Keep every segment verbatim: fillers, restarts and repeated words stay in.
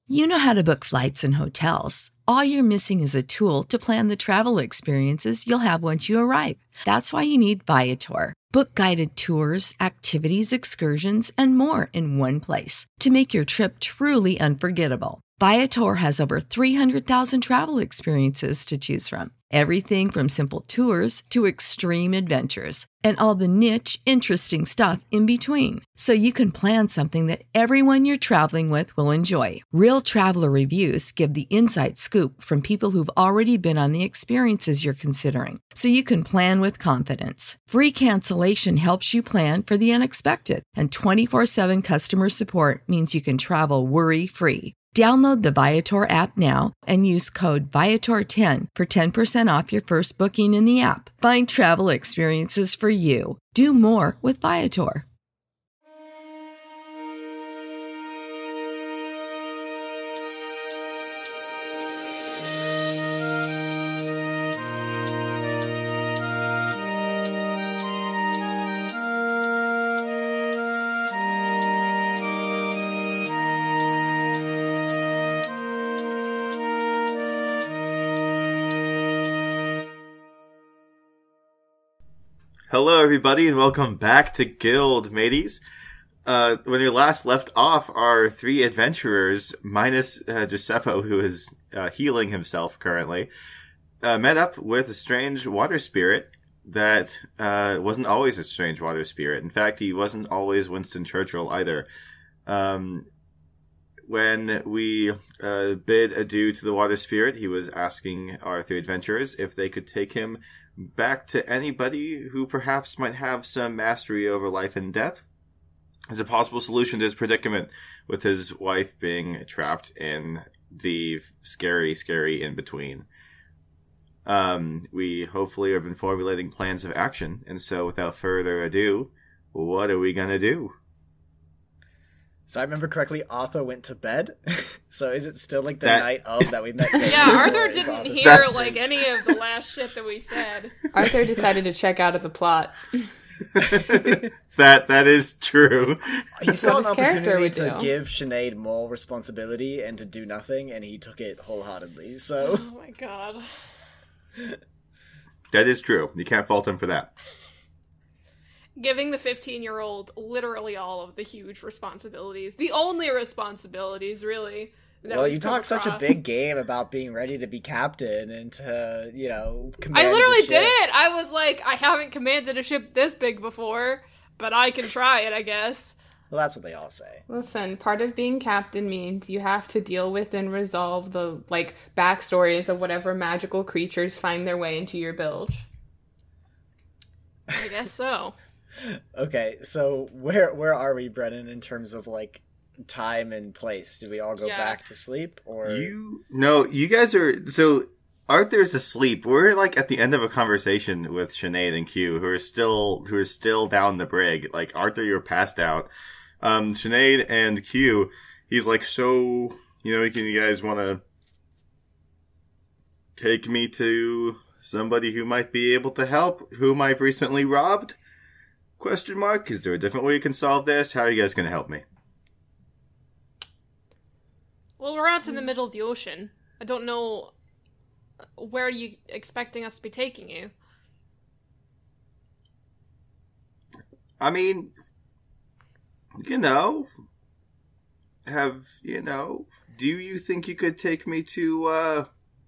You know how to book flights and hotels. All you're missing is a tool to plan the travel experiences you'll have once you arrive. That's why you need Viator. Book guided tours, activities, excursions, and more in one place to make your trip truly unforgettable. Viator has over three hundred thousand travel experiences to choose from. Everything from simple tours to extreme adventures and all the niche, interesting stuff in between. So you can plan something that everyone you're traveling with will enjoy. Real traveler reviews give the inside scoop from people who've already been on the experiences you're considering. So you can plan with confidence. Free cancellation helps you plan for the unexpected. And twenty-four seven customer support means you can travel worry-free. Download the Viator app now and use code Viator ten for ten percent off your first booking in the app. Find travel experiences for you. Do more with Viator. Hello, everybody, and welcome back to Guild, mateys. Uh, when we last left off, our three adventurers, minus uh, Giuseppe, who is uh, healing himself currently, uh, met up with a strange water spirit that uh, wasn't always a strange water spirit. In fact, he wasn't always Winston Churchill either. Um, when we uh, bid adieu to the water spirit, he was asking our three adventurers if they could take him back to anybody who perhaps might have some mastery over life and death as a possible solution to his predicament, with his wife being trapped in the scary, scary in-between. Um, we hopefully have been formulating plans of action, and so without further ado, what are we gonna do? So I remember correctly, Arthur went to bed. So is it still like the that... night of that we met? Yeah, Arthur didn't Arthur hear That's... like any of the last shit that we said. Arthur decided to check out of the plot. that that is true. He saw an opportunity to do. give Sinead more responsibility and to do nothing, and he took it wholeheartedly. So, oh my god, that is true. You can't fault him for that. Giving the fifteen-year-old literally all of the huge responsibilities, the only responsibilities, really. Well, you talk such a big game about being ready to be captain and to, you know, command I literally the ship. did it! I was like, I haven't commanded a ship this big before, but I can try it, I guess. Well, that's what they all say. Listen, part of being captain means you have to deal with and resolve the, like, backstories of whatever magical creatures find their way into your bilge. I guess so. Okay, so where where are we, Brennan, in terms of, like, time and place? Do we all go Yeah. back to sleep, or You no, you guys are so Arthur's asleep. We're like at the end of a conversation with Sinead and Q, who are still who are still down the brig. Like Arthur, you're passed out. Um, Sinead and Q, he's like, so you know, can you guys want to take me to somebody who might be able to help, whom I've recently robbed? Question mark. Is there a different way you can solve this? How are you guys going to help me? Well, we're out in the middle of the ocean. I don't know, where are you expecting us to be taking you? I mean, you know, have, you know, do you think you could take me to, uh,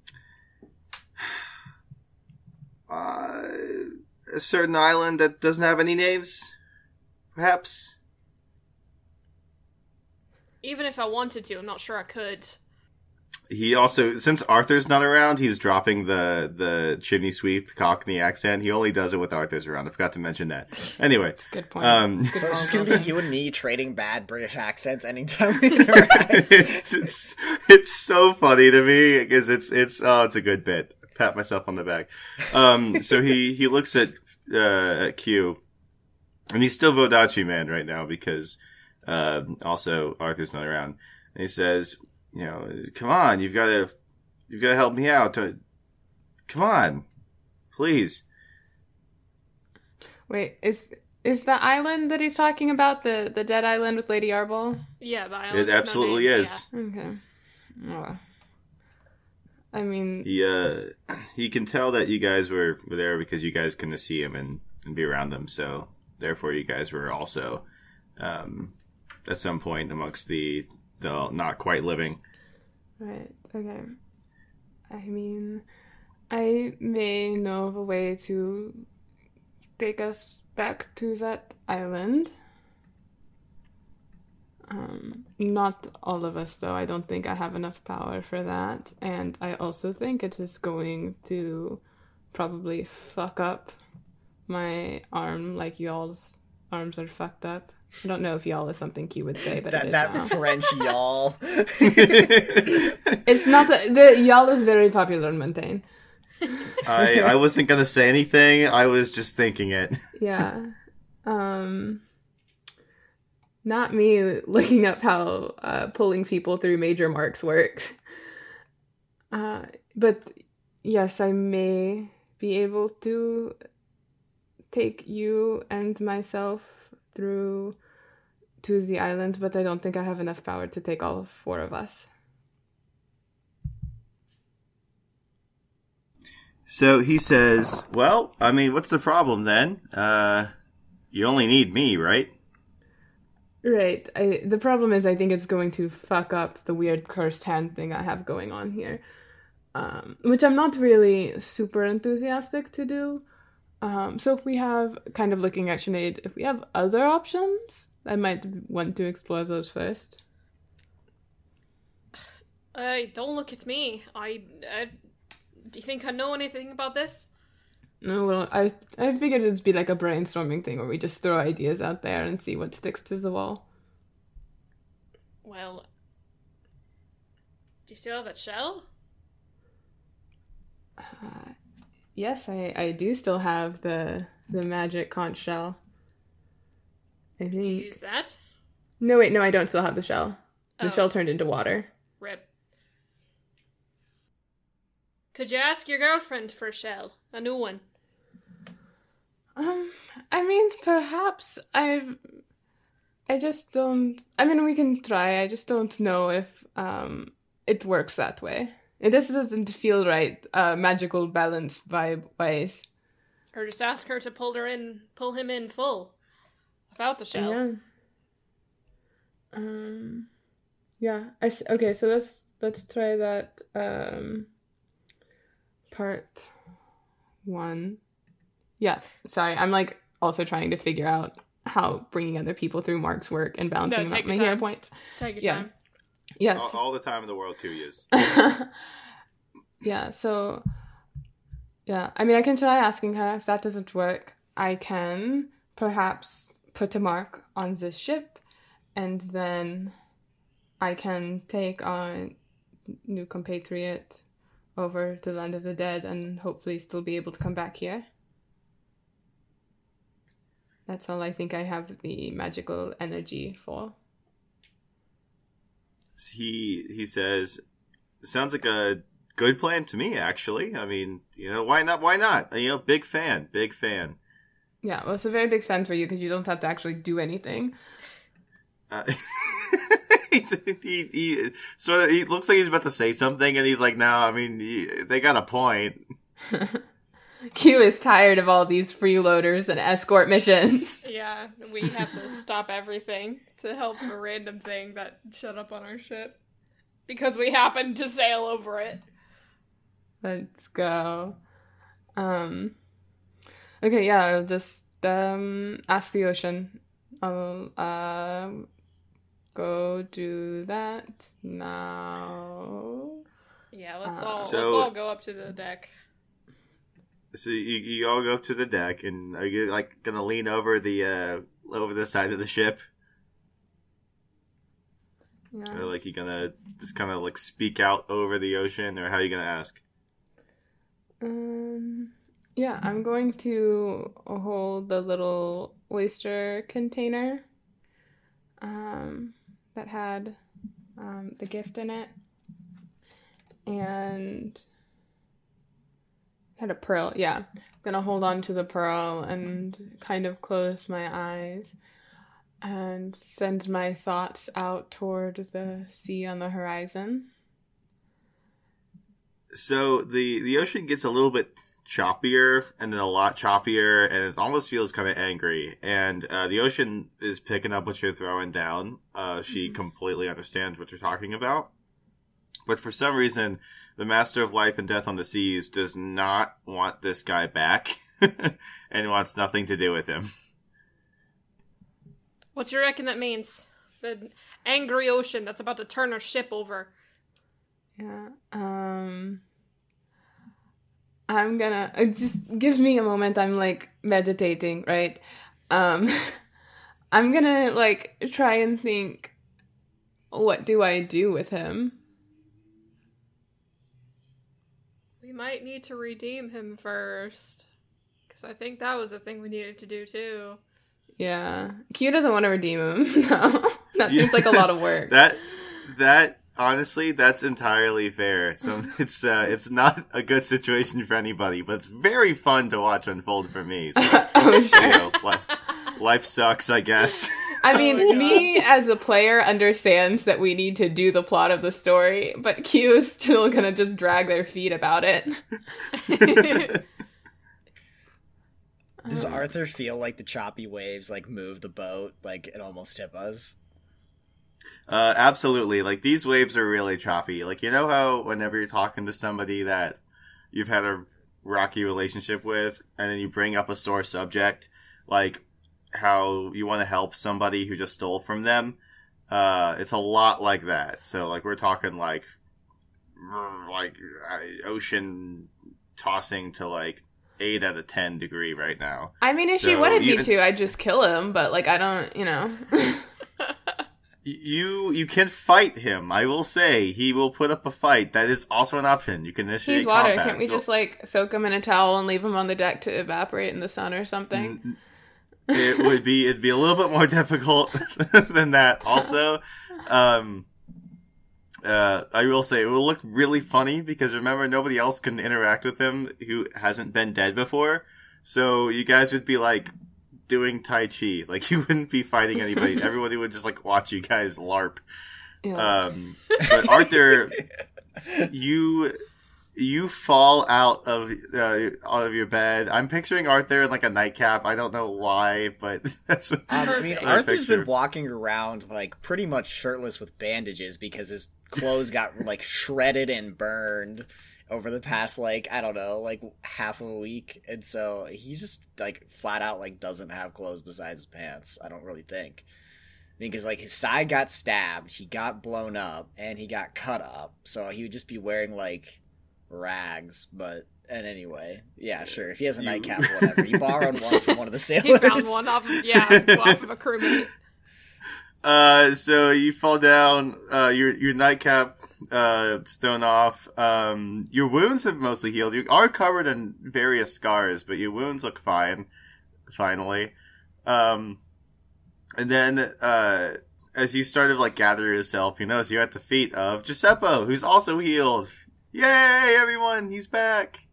uh, a certain island that doesn't have any names? Perhaps? Even if I wanted to, I'm not sure I could. He also, since Arthur's not around, he's dropping the, the chimney sweep Cockney accent. He only does it with Arthur's around. I forgot to mention that. Anyway. That's a good point. Um, Good so it's just point. gonna be you and me trading bad British accents anytime we interact. it's, it's, it's so funny to me because it's, it's, oh, it's a good bit. Pat myself on the back. Um, so he, he looks at, uh, at Q, and he's still Vodachi man right now because, uh, also Arthur's not around. And he says, you know, come on, you've got to, you've got to help me out. Come on, please. Wait, is is the island that he's talking about the, the dead island with Lady Arbol? Yeah, the island. It absolutely no name, is. yeah. Okay. Oh. I mean, He uh, he can tell that you guys were, were there because you guys couldn't see him and, and be around him. So therefore, you guys were also um, at some point amongst the the not quite living. right, okay. I mean, I may know of a way to take us back to that island. Um, not all of us, though. I don't think I have enough power for that. And I also think it is going to probably fuck up my arm like y'all's arms are fucked up. I don't know if y'all is something Q would say, but it That is that now. French y'all. It's not that the y'all is very popular in Montaigne. I I wasn't gonna say anything. I was just thinking it. Yeah. Um not me looking up how uh, pulling people through major marks works. Uh but yes, I may be able to take you and myself through to the island, but I don't think I have enough power to take all four of us. So he says, "Well, I mean, what's the problem then? Uh, you only need me, right?" Right. I, the problem is I think it's going to fuck up the weird cursed hand thing I have going on here. Um, which I'm not really super enthusiastic to do. Um, so if we have, kind of looking at Sinead, if we have other options, I might want to explore those first. Uh, don't look at me. I, I... Do you think I know anything about this? No, well, I I figured it'd be like a brainstorming thing where we just throw ideas out there and see what sticks to the wall. Well... Do you still have that shell? Uh, yes, I, I do still have the the magic conch shell. I think... Did you use that? No, wait, no, I don't still have the shell. The Oh. shell turned into water. Rip. Could you ask your girlfriend for a shell? A new one? Um, I mean, perhaps I've... I just don't... I mean, we can try. I just don't know if um it works that way. It just doesn't feel right, uh, magical balance vibe-wise. Or just ask her to pull her in, pull him in full. Without the shell. Yeah. Um, yeah. I s- okay, so let's let's try that um part one. Yeah, sorry. I'm like also trying to figure out how bringing other people through marks work and balancing No, them take out my your hero time. points. Take your Yeah. time. Yes. All, all the time in the world, two years. Yeah, so yeah, I mean, I can try asking her. If that doesn't work, I can perhaps put a mark on this ship, and then I can take our new compatriot over to the land of the dead and hopefully still be able to come back here. That's all I think I have the magical energy for. He he says, "Sounds like a good plan to me, actually. I mean, you know, why not? Why not? You know, big fan, big fan." Yeah, well, it's a very big fan for you because you don't have to actually do anything. Uh, he's, he he sort of he looks like he's about to say something, and he's like, "No, I mean, he, they got a point." Q is tired of all these freeloaders and escort missions. Yeah, we have to stop everything to help a random thing that showed up on our ship. Because we happened to sail over it. Let's go. Um. Okay, yeah, I'll just um ask the ocean. I'll uh go do that now. Yeah, let's Uh, all So- let's all go up to the deck. So you, you all go up to the deck, and are you like gonna lean over the uh over the side of the ship, Yeah. or like you gonna just kind of like speak out over the ocean, or how are you gonna ask? Um. Yeah, I'm going to hold the little oyster container. Um, that had um the gift in it, and had a pearl. Yeah, I'm gonna hold on to the pearl and kind of close my eyes and send my thoughts out toward the sea on the horizon so the the ocean gets a little bit choppier, and then a lot choppier, and it almost feels kind of angry. And uh, the ocean is picking up what you're throwing down. Uh, she mm-hmm. completely understands what you're talking about. But for some reason, the Master of Life and Death on the Seas does not want this guy back and wants nothing to do with him. What do you reckon that means? The angry ocean that's about to turn our ship over. Yeah, um... I'm gonna... Uh, just give me a moment, I'm, like, meditating, right? Um, I'm gonna, like, try and think, what do I do with him? We might need to redeem him first. Because I think that was a thing we needed to do, too. Yeah. Q doesn't want to redeem him. No. That yeah. seems like a lot of work. that, that... Honestly, that's entirely fair. So it's uh, it's not a good situation for anybody, but it's very fun to watch unfold for me. So, oh, sure. You know, life, life sucks, I guess. I mean, oh me as a player understands that we need to do the plot of the story, but Q is still gonna just drag their feet about it. Does Arthur feel like the choppy waves like move the boat, like it almost tip us? Uh, absolutely. Like, these waves are really choppy. Like, you know how whenever you're talking to somebody that you've had a rocky relationship with, and then you bring up a sore subject, like how you want to help somebody who just stole from them, uh, it's a lot like that. So, like, we're talking, like, like, uh, ocean tossing to, like, eight out of ten degree right now. I mean, if so she wanted even... me to, I'd just kill him, but, like, I don't, you know... You you can fight him. I will say he will put up a fight. That is also an option. You can initiate He's water. combat. Can't we just like soak him in a towel and leave him on the deck to evaporate in the sun or something? It would be it'd be a little bit more difficult than that. Also, um, uh, I will say it will look really funny because remember nobody else can interact with him who hasn't been dead before. So you guys would be like doing Tai Chi. Like, you wouldn't be fighting anybody. Everybody would just, like, watch you guys LARP. Yeah. Um, but Arthur, you you fall out of uh, out of your bed. I'm picturing Arthur in, like, a nightcap. I don't know why, but that's what um, I mean, what Arthur's picture. been walking around, like, pretty much shirtless with bandages because his clothes got, like, shredded and burned over the past, like, I don't know, like, half of a week. And so he's just, like, flat out, like, doesn't have clothes besides his pants, I don't really think. Because, like, his side got stabbed, he got blown up, and he got cut up. So he would just be wearing, like, rags. But, and anyway, yeah, sure. If he has a you... nightcap, whatever. He borrowed one from one of the sailors. He found one off of, yeah, off of a crewmate. Uh, so you fall down, uh, your, your nightcap uh stone off. Um your wounds have mostly healed. You are covered in various scars, but your wounds look fine finally. Um and then uh as you start to like gather yourself, you notice you're at the feet of Giuseppe, who's also healed. Yay, everyone, he's back.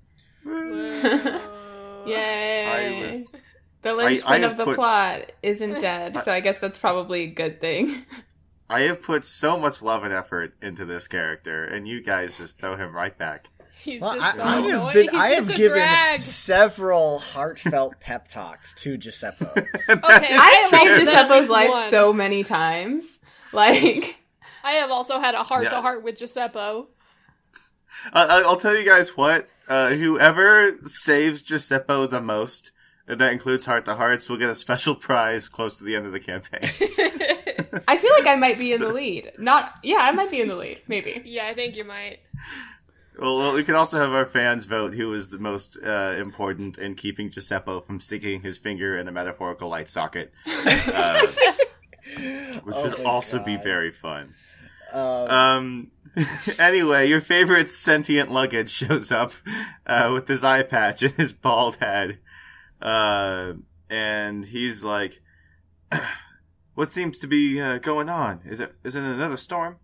Yay. I was, the linchpin of the put, plot isn't dead, so I guess that's probably a good thing. I have put so much love and effort into this character, and you guys just throw him right back. He's well, just I, I so have, been, He's I have just a given drag. several heartfelt pep talks to Giuseppe. Okay, I have saved Giuseppe's life one. so many times. Like, I have also had a heart-to-heart yeah. with Giuseppe. Uh, I'll tell you guys what. Uh, whoever saves Giuseppe the most, and that includes heart-to-hearts, will get a special prize close to the end of the campaign. I feel like I might be in the lead. Not, yeah, I might be in the lead, maybe. Yeah, I think you might. Well, well, we can also have our fans vote who is the most uh, important in keeping Giuseppe from sticking his finger in a metaphorical light socket, uh, which Oh would my also God. be very fun. Um, Um. Anyway, your favorite sentient luggage shows up uh, with his eye patch and his bald head, uh, and he's like, "What seems to be uh, going on? Is it is it another storm?"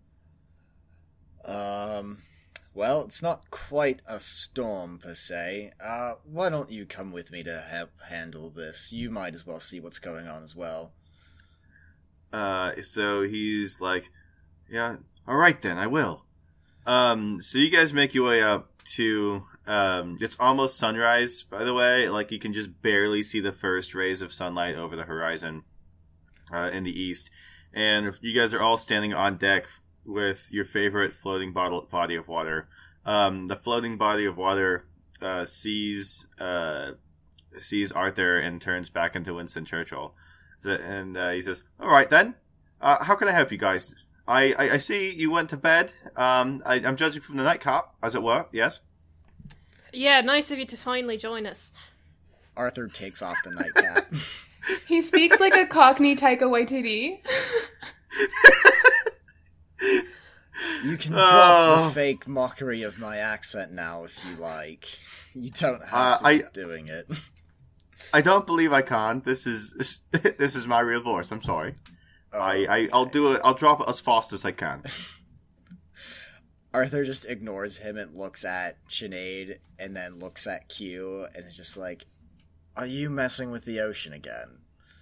um, well, it's not quite a storm per se. Uh, why don't you come with me to help handle this? You might as well see what's going on as well. Uh, so he's like, "Yeah, all right then, I will." Um, so you guys make your way up to, um, it's almost sunrise, by the way. Like, you can just barely see the first rays of sunlight over the horizon, uh, in the east. And you guys are all standing on deck with your favorite floating bottle, body of water. Um, the floating body of water, uh, sees, uh, sees Arthur and turns back into Winston Churchill. And, uh, he says, all right then, uh, how can I help you guys? I, I, I see you went to bed. Um, I, I'm judging from the nightcap, as it were, yes? Yeah, nice of you to finally join us. Arthur takes off the nightcap. He speaks like a Cockney Taika Waititi. You can Oh. drop the fake mockery of my accent now if you like. You don't have Uh, to I- keep doing it. I don't believe I can. This is this is my real voice. I'm sorry. Oh, I, I I'll do it. I'll drop it as fast as I can. Arthur just ignores him and looks at Sinead and then looks at Q and is just like, are you messing with the ocean again?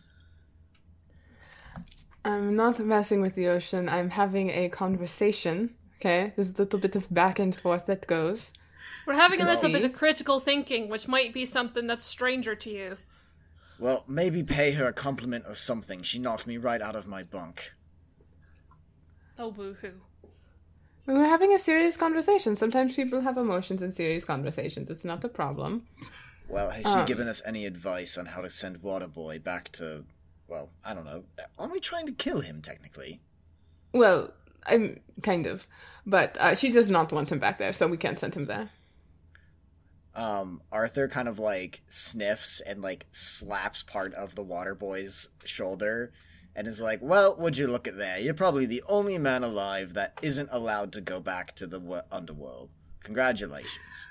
I'm not messing with the ocean. I'm having a conversation. Okay, there's a little bit of back and forth that goes. We're having a Well- little bit of critical thinking, which might be something that's stranger to you. Well, maybe pay her a compliment or something. She knocked me right out of my bunk. Oh, boo-hoo. We were having a serious conversation. Sometimes people have emotions in serious conversations. It's not a problem. Well, has she Um. given us any advice on how to send Waterboy back to... Well, I don't know. Aren't we trying to kill him, technically? Well, I'm kind of. But uh, she does not want him back there, so we can't send him there. Um, Arthur kind of, like, sniffs and, like, slaps part of the Waterboy's shoulder and is like, well, would you look at there? You're probably the only man alive that isn't allowed to go back to the w- underworld. Congratulations.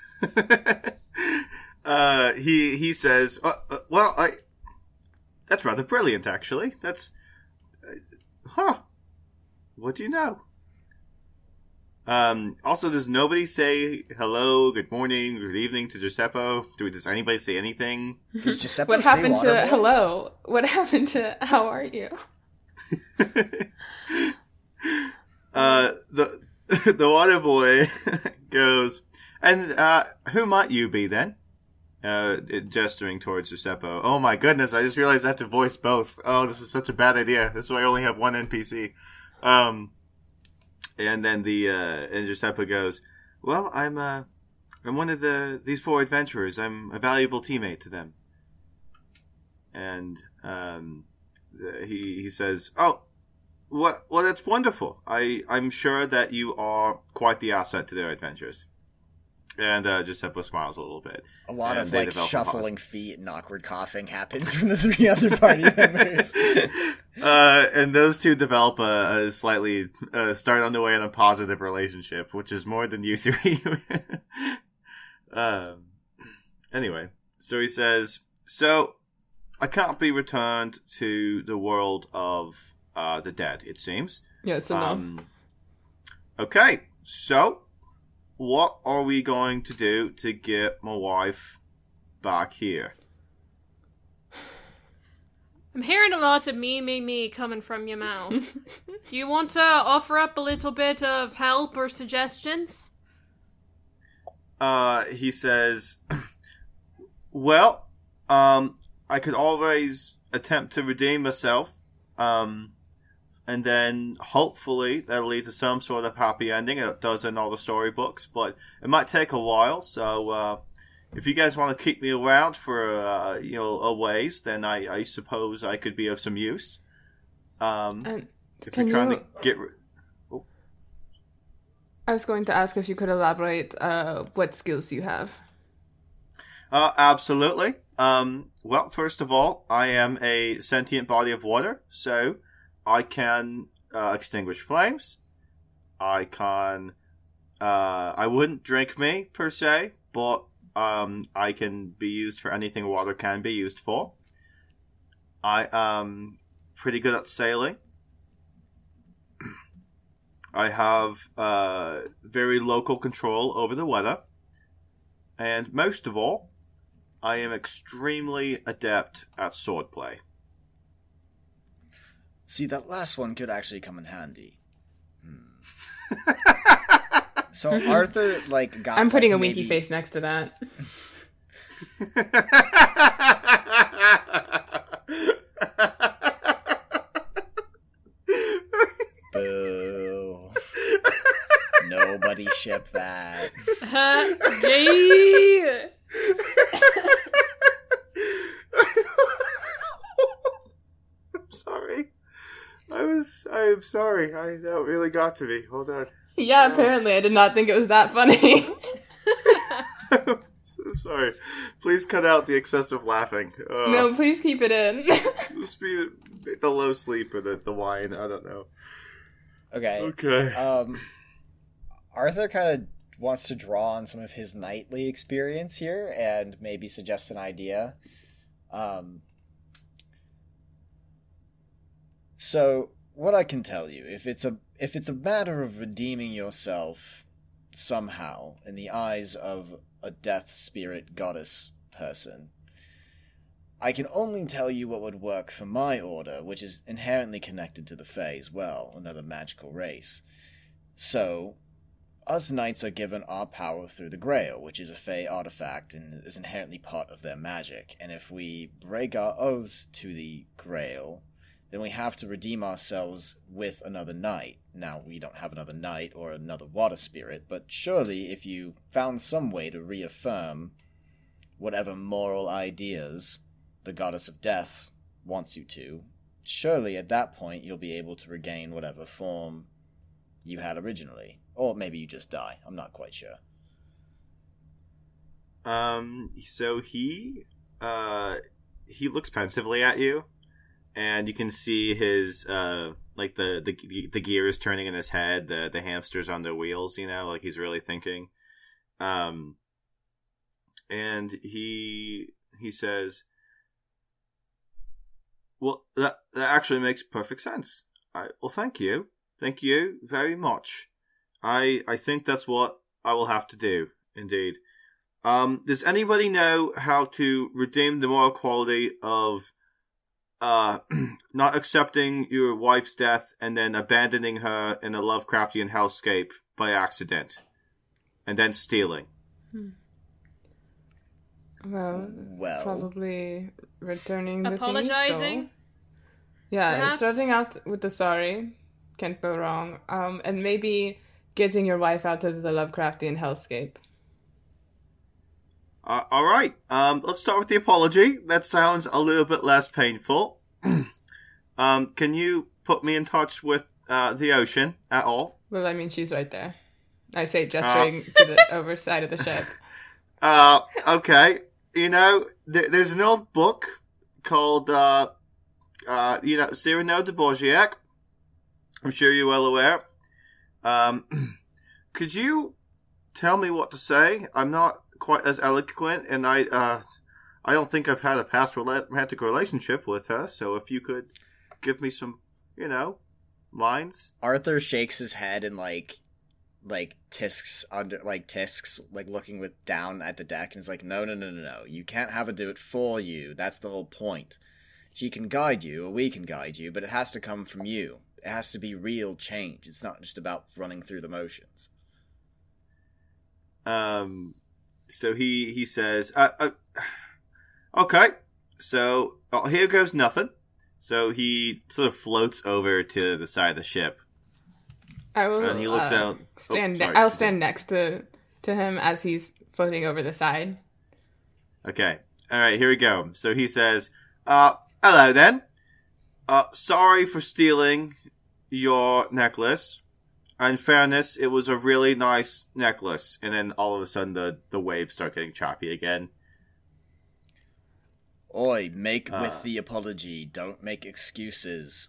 uh, he he says, uh, uh, well, I. That's rather brilliant, actually. That's, uh, huh? What do you know? Um. Also, does nobody say hello, good morning, good evening to Giuseppe? Do does anybody say anything? Does Giuseppe What say happened to Waterboy? hello? What happened to how are you? uh, the the water boy goes, and uh, who might you be then? Uh, gesturing towards Giuseppe. Oh my goodness! I just realized I have to voice both. Oh, this is such a bad idea. This is why I only have one N P C. Um, and then the uh, and Giuseppe goes, well, I'm uh, I'm one of the these four adventurers. I'm a valuable teammate to them. And um, the, he he says, oh. Well, well, that's wonderful. I, I'm sure that you are quite the asset to their adventures. And uh, Giuseppe smiles a little bit. A lot And of, they like, develop a shuffling feet and awkward coughing happens from the three other party members. Uh, and those two develop a, a slightly, uh, start on the way in a positive relationship, which is more than you three. um, anyway, so he says, so, I can't be returned to the world of uh, the dead, it seems. Yeah, so no. Um, okay, so what are we going to do to get my wife back here? I'm hearing a lot of me, me, me coming from your mouth. Do you want to offer up a little bit of help or suggestions? Uh, he says, well, um, I could always attempt to redeem myself, um, and then hopefully that'll lead to some sort of happy ending. It does in all the storybooks, but it might take a while. So uh, if you guys want to keep me around for uh, you know a ways, then I, I suppose I could be of some use. Um, And if can you're trying you- to get, ri- I was going to ask if you could elaborate uh, what skills you have. uh, absolutely. Um, well, first of all, I am a sentient body of water, so I can uh, extinguish flames. I can. Uh, I wouldn't drink me per se, but um, I can be used for anything water can be used for. I am pretty good at sailing. I have uh, very local control over the weather, and most of all, I am extremely adept at swordplay. See, that last one could actually come in handy. Hmm. So Arthur, like, got... I'm putting like, a winky maybe... face next to that. Boo. Nobody ship that. Gay! I'm sorry. I was. I'm sorry. I that really got to me. Hold on. Yeah, apparently I did not think it was that funny. So sorry. Please cut out the excessive laughing. Uh, No, please keep it in. Must be the, the low sleep or the, the wine. I don't know. Okay. Okay. Um, Arthur kind of wants to draw on some of his nightly experience here and maybe suggest an idea. Um, so what I can tell you, if it's a if it's a matter of redeeming yourself somehow in the eyes of a death spirit goddess person, I can only tell you what would work for my order, which is inherently connected to the Fae as well, another magical race. So, us knights are given our power through the Grail, which is a Fae artifact and is inherently part of their magic. And if we break our oaths to the Grail, then we have to redeem ourselves with another knight. Now, we don't have another knight or another water spirit, but surely if you found some way to reaffirm whatever moral ideas the goddess of death wants you to, surely at that point you'll be able to regain whatever form you had originally. Or maybe you just die. I'm not quite sure. Um. So he, uh, he looks pensively at you, and you can see his, uh, like the the the gears turning in his head, the the hamsters on the wheels. You know, like he's really thinking. Um. And he he says, "Well, that that actually makes perfect sense. I well, thank you, thank you very much. I I think that's what I will have to do. Indeed. Um, does anybody know how to redeem the moral quality of uh not accepting your wife's death and then abandoning her in a Lovecraftian hellscape by accident, and then stealing?" Hmm. Well, Well, probably returning the thing you Apologizing? stole. Yeah, Perhaps? starting out with the sorry can't go wrong. Um, and maybe getting your wife out of the Lovecraftian hellscape. Uh, all right. Um, let's start with the apology. That sounds a little bit less painful. um, can you put me in touch with uh, the ocean at all? Well, I mean, she's right there. I say, gesturing to the overside of the ship. Uh, okay. You know, th- there's an old book called, uh, uh, you know, Cyrano de Bergerac. I'm sure you're well aware. Um, could you tell me what to say? I'm not quite as eloquent, and I, uh, I don't think I've had a past romantic relationship with her, so if you could give me some, you know, lines. Arthur shakes his head and, like, like, tisks under, like, tisks, like, looking with down at the deck, and is like, no, no, no, no, no, you can't have her do it for you. That's the whole point. She can guide you, or we can guide you, but it has to come from you. It has to be real change. It's not just about running through the motions. Um, so he, he says, uh, uh, okay, so oh, here goes nothing. So he sort of floats over to the side of the ship. I will. And he looks uh, out. Stand. Oh, sorry. I'll stand next to to him as he's floating over the side. Okay. All right, here we go. So he says, uh, hello then. Uh, sorry for stealing your necklace. In fairness, it was a really nice necklace. And then all of a sudden the, the waves start getting choppy again. Oi, make Uh. with the apology. Don't make excuses.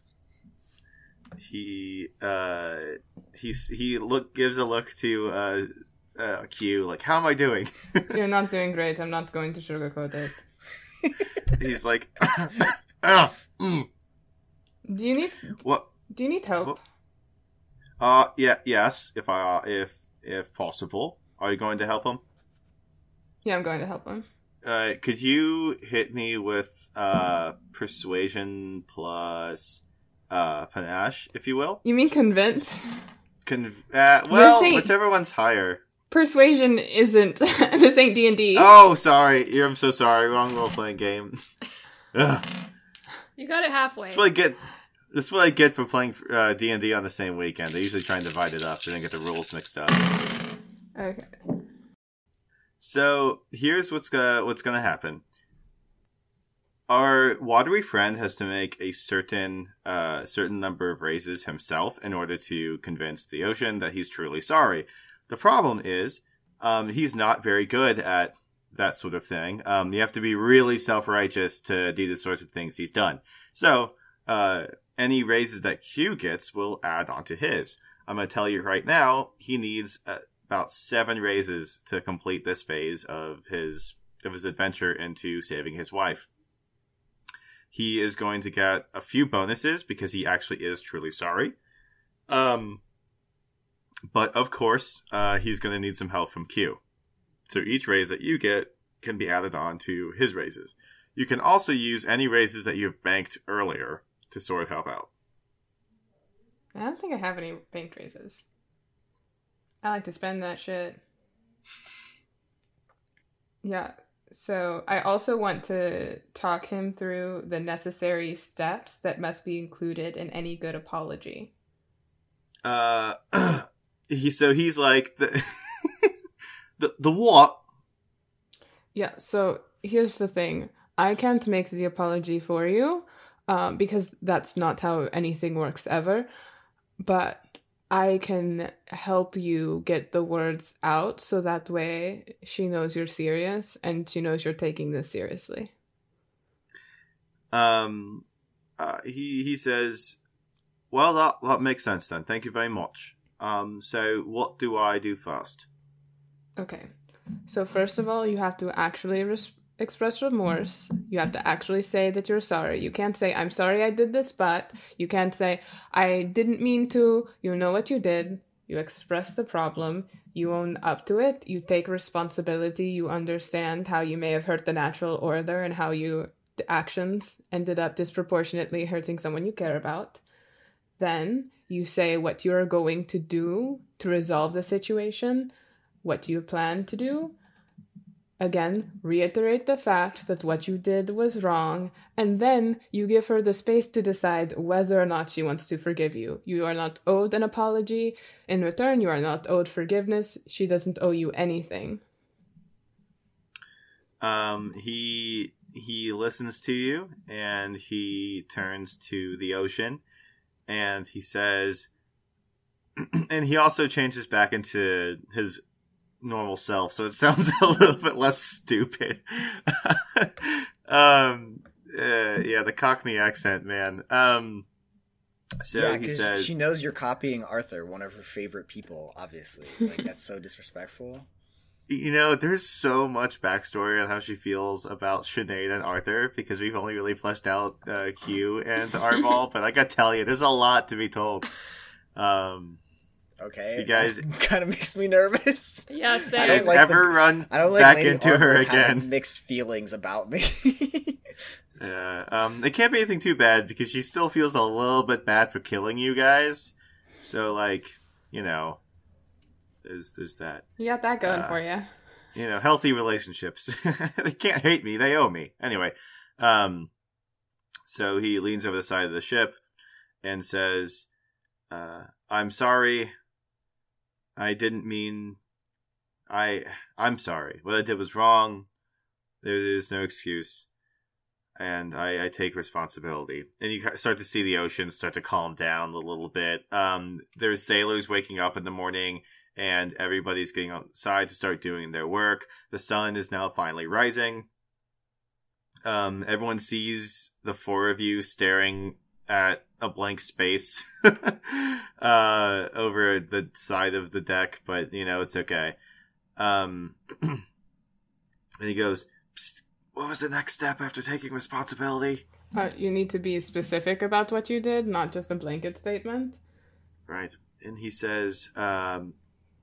He, uh, he's, he look, gives a look to, uh, uh, Q, like, how am I doing? You're not doing great. I'm not going to sugarcoat it. He's like, ah, mm. Do you need? What? Do you need help? What? Uh, yeah, yes, if I, uh, if, if possible. Are you going to help him? Yeah, I'm going to help him. Uh, could you hit me with, uh, persuasion plus, uh, panache, if you will? You mean convince? Con- uh, well, This ain't- whichever one's higher. Persuasion isn't. This ain't D and D. Oh, sorry. I'm so sorry. Wrong role-playing game. Ugh. You got it halfway. This is what I get. This is what I get for playing uh, D and D on the same weekend. They usually try and divide it up so they don't get the rules mixed up. Okay. So here's what's gonna what's gonna happen. Our watery friend has to make a certain uh, certain number of raises himself in order to convince the ocean that he's truly sorry. The problem is um, he's not very good at that sort of thing. Um, you have to be really self-righteous to do the sorts of things he's done. So uh, any raises that Q gets will add onto his. I'm going to tell you right now, he needs uh, about seven raises to complete this phase of his of his adventure into saving his wife. He is going to get a few bonuses because he actually is truly sorry. Um, but of course, uh, he's going to need some help from Q. So each raise that you get can be added on to his raises. You can also use any raises that you've banked earlier to sort of help out. I don't think I have any banked raises. I like to spend that shit. Yeah, so I also want to talk him through the necessary steps that must be included in any good apology. Uh, he so he's like the the the what? Yeah, so here's the thing. I can't make the apology for you, um, because that's not how anything works ever. But I can help you get the words out so that way she knows you're serious and she knows you're taking this seriously. Um, uh, he he says, well, that that makes sense then. Thank you very much. Um, so what do I do first? Okay. So first of all, you have to actually res- express remorse. You have to actually say that you're sorry. You can't say, I'm sorry I did this, but you can't say, I didn't mean to. You know what you did. You express the problem. You own up to it. You take responsibility. You understand how you may have hurt the natural order and how your actions ended up disproportionately hurting someone you care about. Then you say what you're going to do to resolve the situation. What you plan to do. Again, reiterate the fact that what you did was wrong, and then you give her the space to decide whether or not she wants to forgive you. You are not owed an apology. In return, you are not owed forgiveness. She doesn't owe you anything. Um, he he listens to you, and he turns to the ocean, and he says, and he also changes back into his normal self, so it sounds a little bit less stupid. um, uh, yeah, the Cockney accent, man. Um, so yeah, he because says, she knows you're copying Arthur, one of her favorite people. Obviously, like that's so disrespectful. you know, there's so much backstory on how she feels about Sinead and Arthur because we've only really fleshed out uh, Q and Artball, but I gotta tell you, there's a lot to be told. Um. Okay, You guys- kind of makes me nervous. Yeah, You same. guys like ever the- run I don't like back Lady into her Artwell having again? mixed feelings about me. Yeah, um, it can't be anything too bad because she still feels a little bit bad for killing you guys. So, like, you know, there's there's that. You got that going Uh, for you. You know, healthy relationships. They can't hate me; they owe me. Anyway, um, so he leans over the side of the ship and says, uh, "I'm sorry. I didn't mean. I I'm sorry. What I did was wrong. There is no excuse." And I, I take responsibility. And you start to see the ocean start to calm down a little bit. Um, there's sailors waking up in the morning, and everybody's getting outside to start doing their work. The sun is now finally rising. Um, everyone sees the four of you staring at a blank space uh, over the side of the deck, but, you know, it's okay. Um, and he goes, Psst. What was the next step after taking responsibility? Uh, you need to be specific about what you did, not just a blanket statement. Right. And he says, um,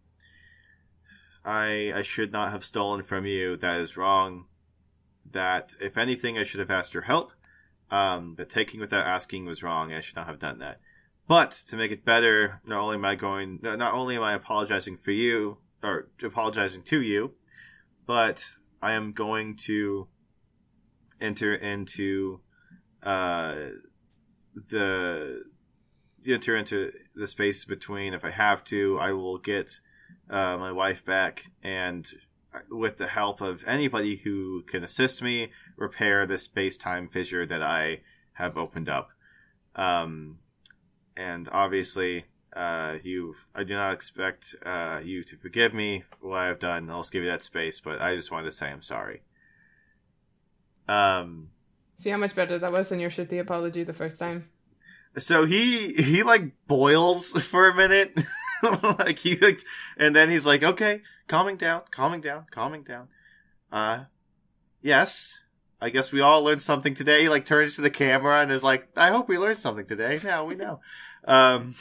I I should not have stolen from you. That is wrong. That, if anything, I should have asked your help. Um, but taking without asking was wrong. I should not have done that. But to make it better, not only am I going, not only am I apologizing for you, or apologizing to you, but I am going to enter into uh, the enter into the space between. If I have to, I will get uh, my wife back, and with the help of anybody who can assist me, repair the space-time fissure that I have opened up. Um, and obviously, uh, you, I do not expect uh, you to forgive me for what I've done. I'll just give you that space, but I just wanted to say I'm sorry. Um, See how much better that was than your shitty apology the first time? So he, he like boils for a minute. like he, like, and then he's like, okay, calming down, calming down, calming down. Uh, yes, I guess we all learned something today. He like turns to the camera and is like, I hope we learned something today. Now we know. Um,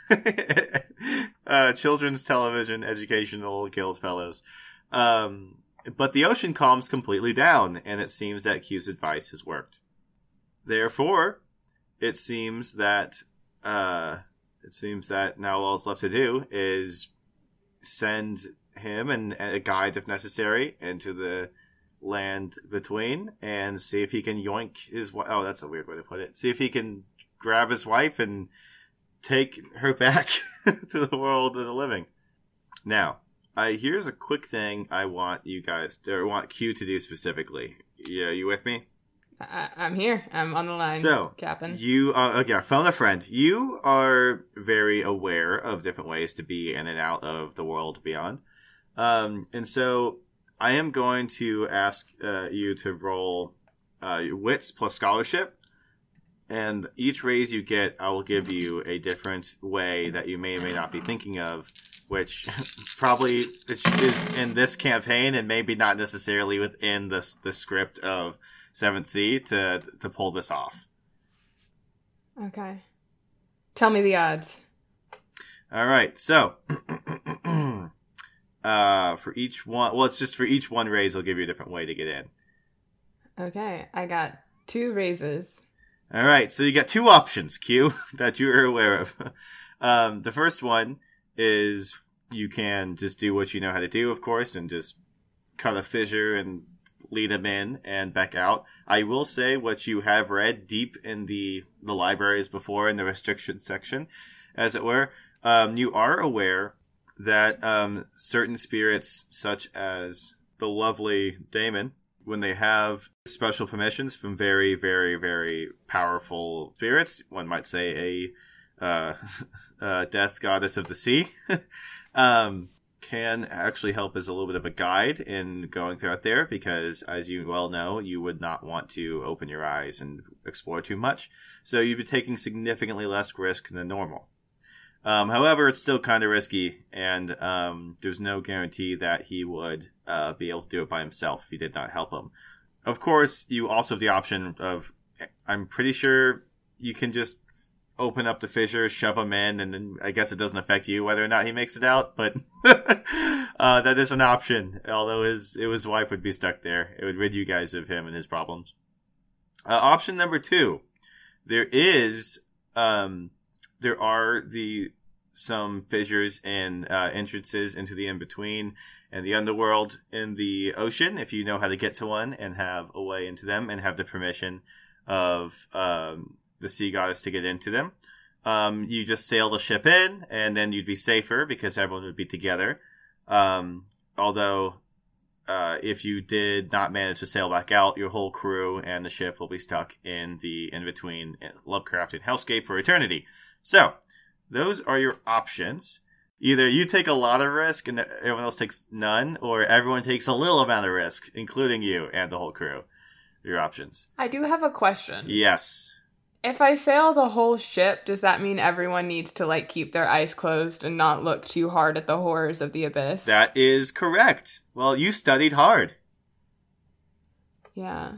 uh, children's television educational guild fellows. Um, but the ocean calms completely down, and it seems that Q's advice has worked. Therefore, it seems that, uh, it seems that now all that's left to do is send him and a guide, if necessary, into the land between, and see if he can yoink his wife. Oh, that's a weird way to put it. See if he can grab his wife and take her back to the world of the living. Now, uh, here's a quick thing I want you guys, or want Q to do specifically. Yeah, you with me? I- I'm here. I'm on the line, so, Captain. You are, okay, phone a friend. You are very aware of different ways to be in and out of the world beyond. Um, and so I am going to ask uh, you to roll uh, your wits plus scholarship. And each raise you get, I will give you a different way that you may or may not be thinking of, which probably is in this campaign and maybe not necessarily within the, the script of seventh Sea to to pull this off. Okay. Tell me the odds. All right. So, uh, for each one, well, it's just for each one raise, I'll give you a different way to get in. Okay. I got two raises. All right. So you got two options, Q, that you are aware of. um, the first one is you can just do what you know how to do, of course, and just cut a fissure and lead them in and back out. I will say what you have read deep in the, the libraries before in the restriction section, as it were. Um, you are aware that um, certain spirits, such as the lovely Damon, when they have special permissions from very, very, very powerful spirits, one might say a uh, uh, death goddess of the sea, um, can actually help as a little bit of a guide in going throughout there, because as you well know, you would not want to open your eyes and explore too much. So you'd be taking significantly less risk than normal. Um, however, it's still kind of risky, and um, there's no guarantee that he would uh, be able to do it by himself if you did not help him. Of course, you also have the option of, I'm pretty sure you can just open up the fissure, shove him in, and then I guess it doesn't affect you whether or not he makes it out, but uh, that is an option. Although his, his wife would be stuck there. It would rid you guys of him and his problems. Uh, option number two. There is, um, there are the, some fissures and uh, entrances into the in-between and the underworld in the ocean, if you know how to get to one and have a way into them and have the permission of, um, the sea goddess to get into them. Um, you just sail the ship in, and then you'd be safer because everyone would be together. Um, although, uh, if you did not manage to sail back out, your whole crew and the ship will be stuck in the in-between Lovecraft and Hellscape for eternity. So, those are your options. Either you take a lot of risk and everyone else takes none, or everyone takes a little amount of risk, including you and the whole crew. Your options. I do have a question. Yes. If I sail the whole ship, does that mean everyone needs to, like, keep their eyes closed and not look too hard at the horrors of the abyss? That is correct. Well, you studied hard. Yeah.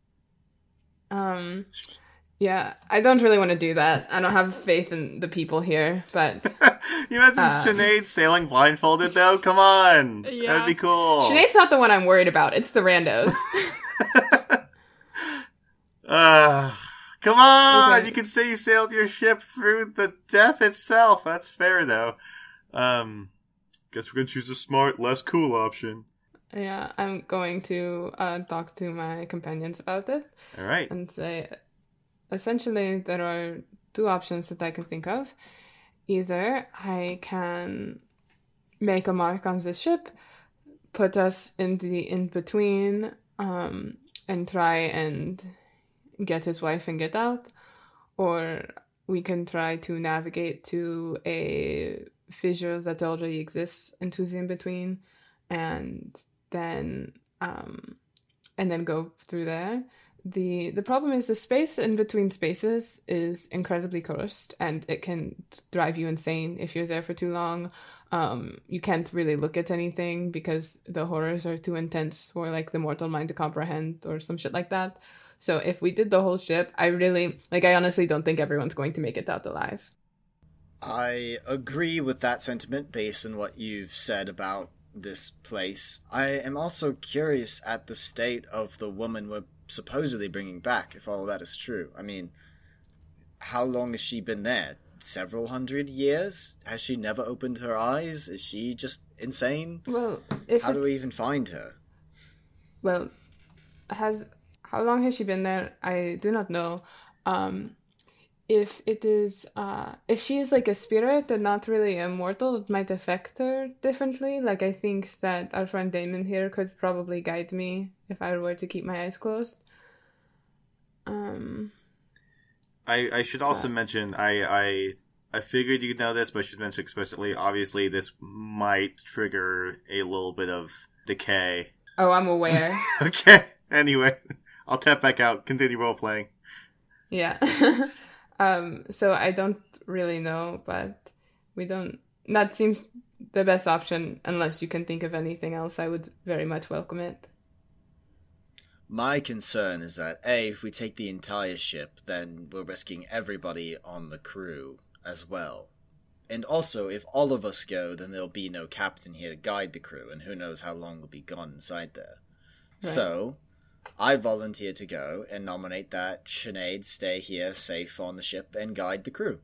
Um, yeah, I don't really want to do that. I don't have faith in the people here, but... You imagine uh, Sinead sailing blindfolded, though? Come on! Yeah. That'd be cool. Sinead's not the one I'm worried about. It's the randos. uh, Come on! Okay. You can say you sailed your ship through the death itself. That's fair, though. Um, guess we're gonna choose a smart, less cool option. Yeah, I'm going to uh, talk to my companions about it All right. and say, essentially, there are two options that I can think of. Either I can make a mark on this ship, put us in the in-between, um, and try and get his wife and get out, or we can try to navigate to a fissure that already exists into the in-between, and then um, and then go through there. The the problem is the space in between spaces is incredibly cursed, and it can drive you insane if you're there for too long. Um, you can't really look at anything because the horrors are too intense for like the mortal mind to comprehend or some shit like that. So if we did the whole ship, I really like I honestly don't think everyone's going to make it out alive. I agree with that sentiment based on what you've said about this place. I am also curious at the state of the woman we're supposedly bringing back, if all of that is true. I mean, how long has she been there? Several hundred years? Has she never opened her eyes? Is she just insane? Well, if How do we it's- even find her? Well, has how long has she been there? I do not know. Um, if it is, uh, if she is like a spirit and not really immortal, it might affect her differently. Like I think that our friend Damon here could probably guide me if I were to keep my eyes closed. Um, I, I should also Uh. mention, I, I I figured you'd know this, but I should mention explicitly, obviously this might trigger a little bit of decay. oh, I'm aware. Okay, anyway, I'll tap back out, continue role-playing. Yeah. um, so I don't really know, but we don't. That seems the best option, unless you can think of anything else. I would very much welcome it. My concern is that, A, if we take the entire ship, then we're risking everybody on the crew as well. And also, if all of us go, then there'll be no captain here to guide the crew, and who knows how long we'll be gone inside there. Right. So, I volunteer to go and nominate that Sinead stay here safe on the ship and guide the crew.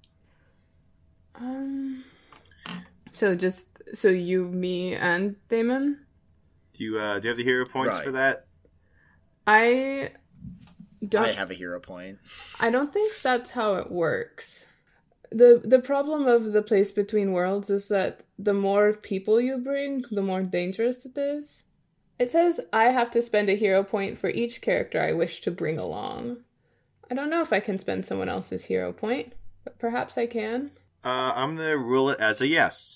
Um. So just so you, me, and Damon. Do you uh, do you have the hero points Right. for that? I don't. I have a hero point. I don't think that's how it works. The the problem of the place between worlds is that the more people you bring, the more dangerous it is. It says I have to spend a hero point for each character I wish to bring along. I don't know if I can spend someone else's hero point, but perhaps I can. Uh, I'm gonna rule it as a yes.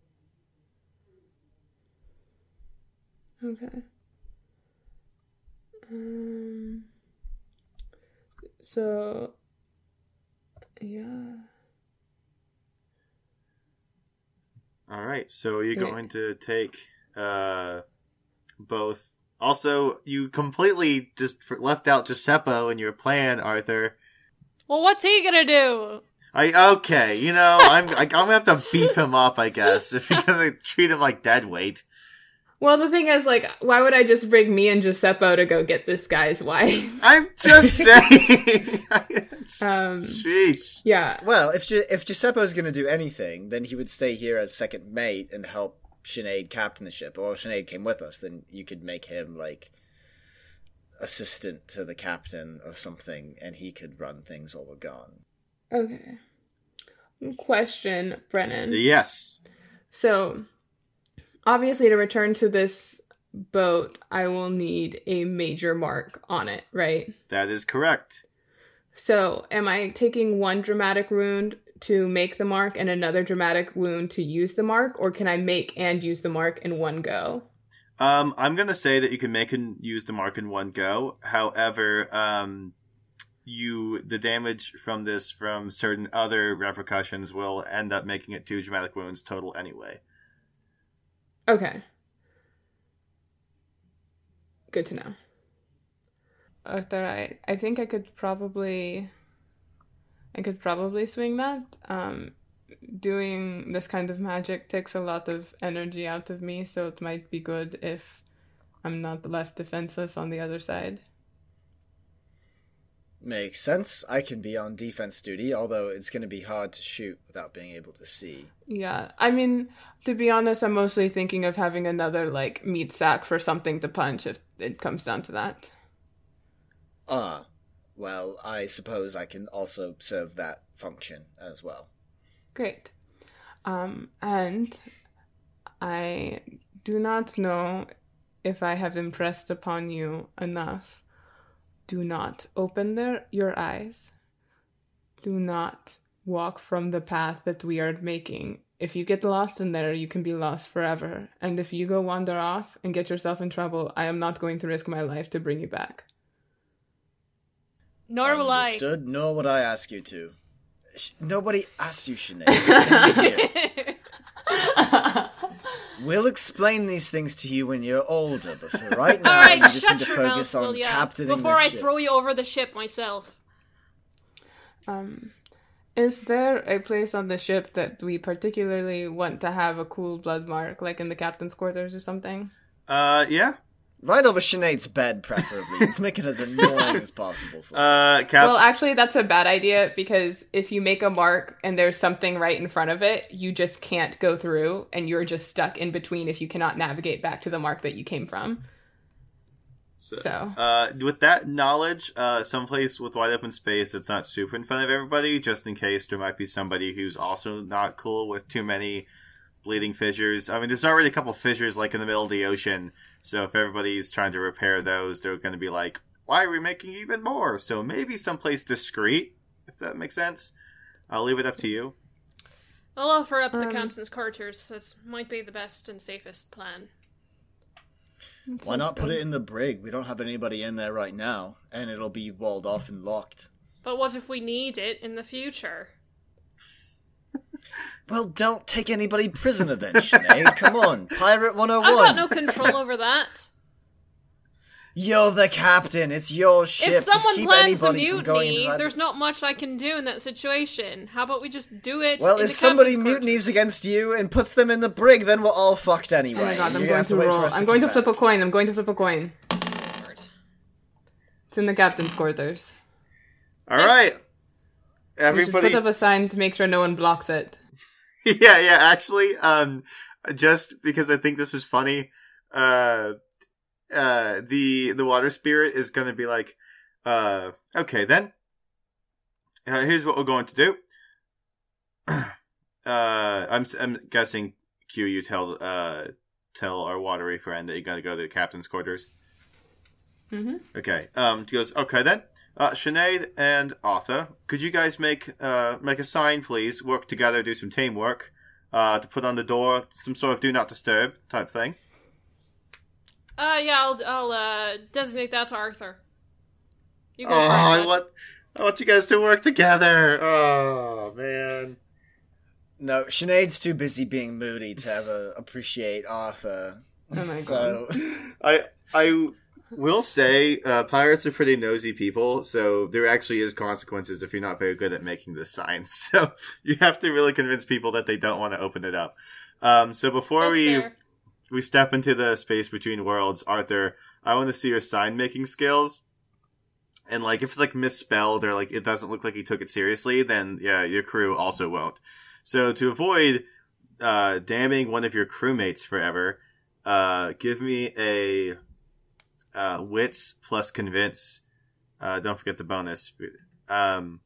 Okay. Um. So. Yeah. All right, so you're Okay. going to take uh, both. Also, you completely just left out Giuseppe in your plan, Arthur. Well, what's he gonna do? I okay, you know, I'm I, I'm gonna have to beef him up, I guess, if you're gonna treat him like dead weight. Well, the thing is, like, why would I just bring me and Giuseppe to go get this guy's wife? I'm just saying. Um, Sheesh. Yeah. Well, if Gi- if Giuseppe's going to do anything, then he would stay here as second mate and help Sinead captain the ship. Or if Sinead came with us, then you could make him, like, assistant to the captain or something, and he could run things while we're gone. Okay. Question, Brennan. Yes. So, obviously, to return to this boat, I will need a major mark on it, right? That is correct. So, am I taking one dramatic wound to make the mark and another dramatic wound to use the mark, or can I make and use the mark in one go? Um, I'm gonna say that you can make and use the mark in one go. However, um, you the damage from this from certain other repercussions will end up making it two dramatic wounds total anyway. Okay. Good to know. Arthur, I, I think I could probably I could probably swing that. Um doing this kind of magic takes a lot of energy out of me, so it might be good if I'm not left defenseless on the other side. Makes sense. I can be on defense duty, although it's going to be hard to shoot without being able to see. Yeah, I mean, to be honest, I'm mostly thinking of having another, like, meat sack for something to punch if it comes down to that. Ah, well, I suppose I can also serve that function as well. Great. Um, and I do not know if I have impressed upon you enough. Do not open their, your eyes. Do not walk from the path that we are making. If you get lost in there, you can be lost forever. And if you go wander off and get yourself in trouble, I am not going to risk my life to bring you back. Nor will I. Understood, nor would I ask you to. Sh- Nobody asked you, Sinead. Stay here. We'll explain these things to you when you're older, but for right now, All right, you just shut need to your focus mouth, on will ya? captaining Before the I ship. throw you over the ship myself. Um, is there a place on the ship that we particularly want to have a cool blood mark, like in the captain's quarters or something? Uh, yeah. Right over Sinead's bed, preferably. Let's make it as annoying as possible for her. Uh, Cap- Well, actually, that's a bad idea, because if you make a mark and there's something right in front of it, you just can't go through, and you're just stuck in between if you cannot navigate back to the mark that you came from. So, So. uh, with that knowledge, uh, someplace with wide open space that's not super in front of everybody, just in case there might be somebody who's also not cool with too many bleeding fissures. I mean, there's already a couple fissures, like, in the middle of the ocean, so if everybody's trying to repair those, they're going to be like, why are we making even more? So maybe someplace discreet, if that makes sense. I'll leave it up to you. I'll offer up the Um, captain's quarters. That might be the best and safest plan. Why Sounds not put good. it in the brig? We don't have anybody in there right now, and it'll be walled off and locked. But what if we need it in the future? Well, don't take anybody prisoner then, Sinead. Come on, Pirate one oh I've one. got no control over that. You're the captain. It's your ship. If Just someone keep plans a anybody from going mutiny, inside the- there's not much I can do in that situation. How about we just do it? Well, in if the somebody captain's mutinies against you and puts them in the brig, then we're all fucked anyway. Oh my god, I'm You're gonna going have to wait for roll. us I'm going to come flip a back. coin. I'm going to flip a coin. quarters? It's in the captain's quarters. All right. We should Everybody. put up a sign to make sure no one blocks it. yeah, yeah, actually, um, just because I think this is funny, uh, uh, the, the water spirit is gonna be like, uh, okay then, uh, here's what we're going to do. uh, I'm, I'm guessing, Q, you tell, uh, tell our watery friend that you're gonna go to the captain's quarters. Mm-hmm. Okay, um, he goes, okay then. Uh, Sinead and Arthur, could you guys make uh make a sign, please? Work together, do some teamwork, uh, to put on the door, some sort of do not disturb type thing. Uh, yeah, I'll, I'll uh, designate that to Arthur. You go Oh, for it, I bud. want, I want you guys to work together. Oh man. No, Sinead's too busy being moody to ever appreciate Arthur. Oh my god. So, I I will say, uh, pirates are pretty nosy people, so there actually is consequences if you're not very good at making this sign. So you have to really convince people that they don't want to open it up. Um, so before That's we. fair. we step into the space between worlds, Arthur, I want to see your sign making skills. And like, if it's like misspelled or like it doesn't look like you took it seriously, then yeah, your crew also won't. So to avoid uh, damning one of your crewmates forever, uh, give me a uh, wits plus convince. Uh, don't forget the bonus. Um,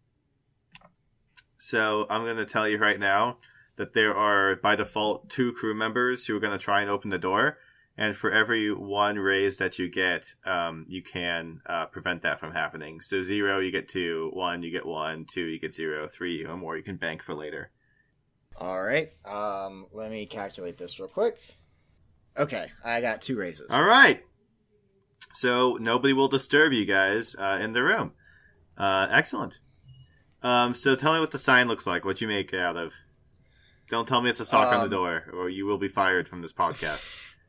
so I'm going to tell you right now that there are, by default, two crew members who are going to try and open the door. And for every one raise that you get, um, you can uh, prevent that from happening. So zero, you get two. One, you get one. Two, you get zero. Three or more, you can bank for later. alright, um, let me calculate this real quick. Okay, I got two raises. All right. So nobody will disturb you guys uh, in the room. Uh, excellent. Um, so tell me what the sign looks like. What you make it out of. Don't tell me it's a sock on Um, the door, or you will be fired from this podcast.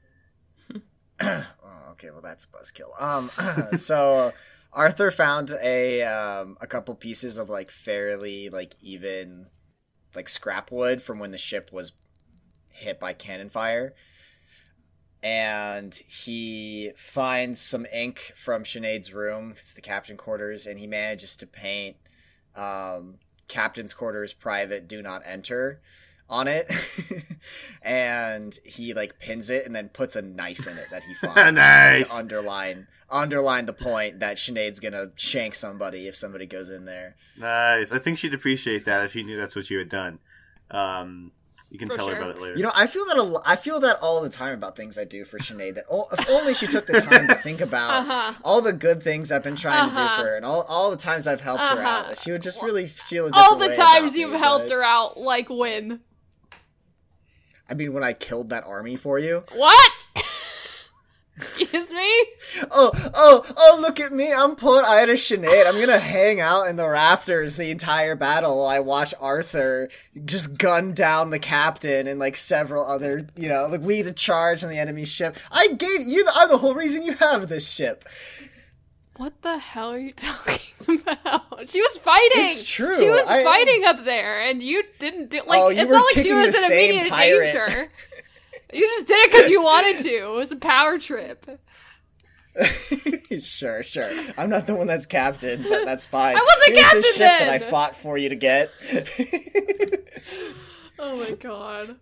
Oh, okay, well that's a buzzkill. Um, so Arthur found a um a couple pieces of like fairly like even like scrap wood from when the ship was hit by cannon fire. and he finds some ink from Sinead's room. It's the captain quarters, and he manages to paint um, captain's quarters private, do not enter on it. And he like pins it and then puts a knife in it that he finds. Nice. Just, like, to underline underline the point that Sinead's gonna shank somebody if somebody goes in there. Nice. I think she'd appreciate that if she knew that's what you had done. Um, you can For tell sure. her about it later. You know, I feel that a, I feel that all the time about things I do for Sinead. That o- if only she took the time to think about Uh-huh. all the good things I've been trying to do Uh-huh. for her, and all, all the times I've helped her Uh-huh. out, that she would just really feel a different All the way times about you've me, helped but- her out, like when? I mean, when I killed that army for you. What? Excuse me? Oh, oh, oh! Look at me! I'm pulling out of Sinead. I'm gonna hang out in the rafters the entire battle while I watch Arthur just gun down the captain and like several other, you know, like lead a charge on the enemy ship. I gave you. The, I'm the whole reason you have this ship. What the hell are you talking about? She was fighting. It's true. She was I- fighting up there, and you didn't do. Like, Oh, you it's were not like she kicking was the in same immediate pirate. danger. You just did it because you wanted to. It was a power trip. Sure, sure. I'm not the one that's captain, but that's fine. I wasn't Here's captain the ship that I then! fought for you to get. Oh my god.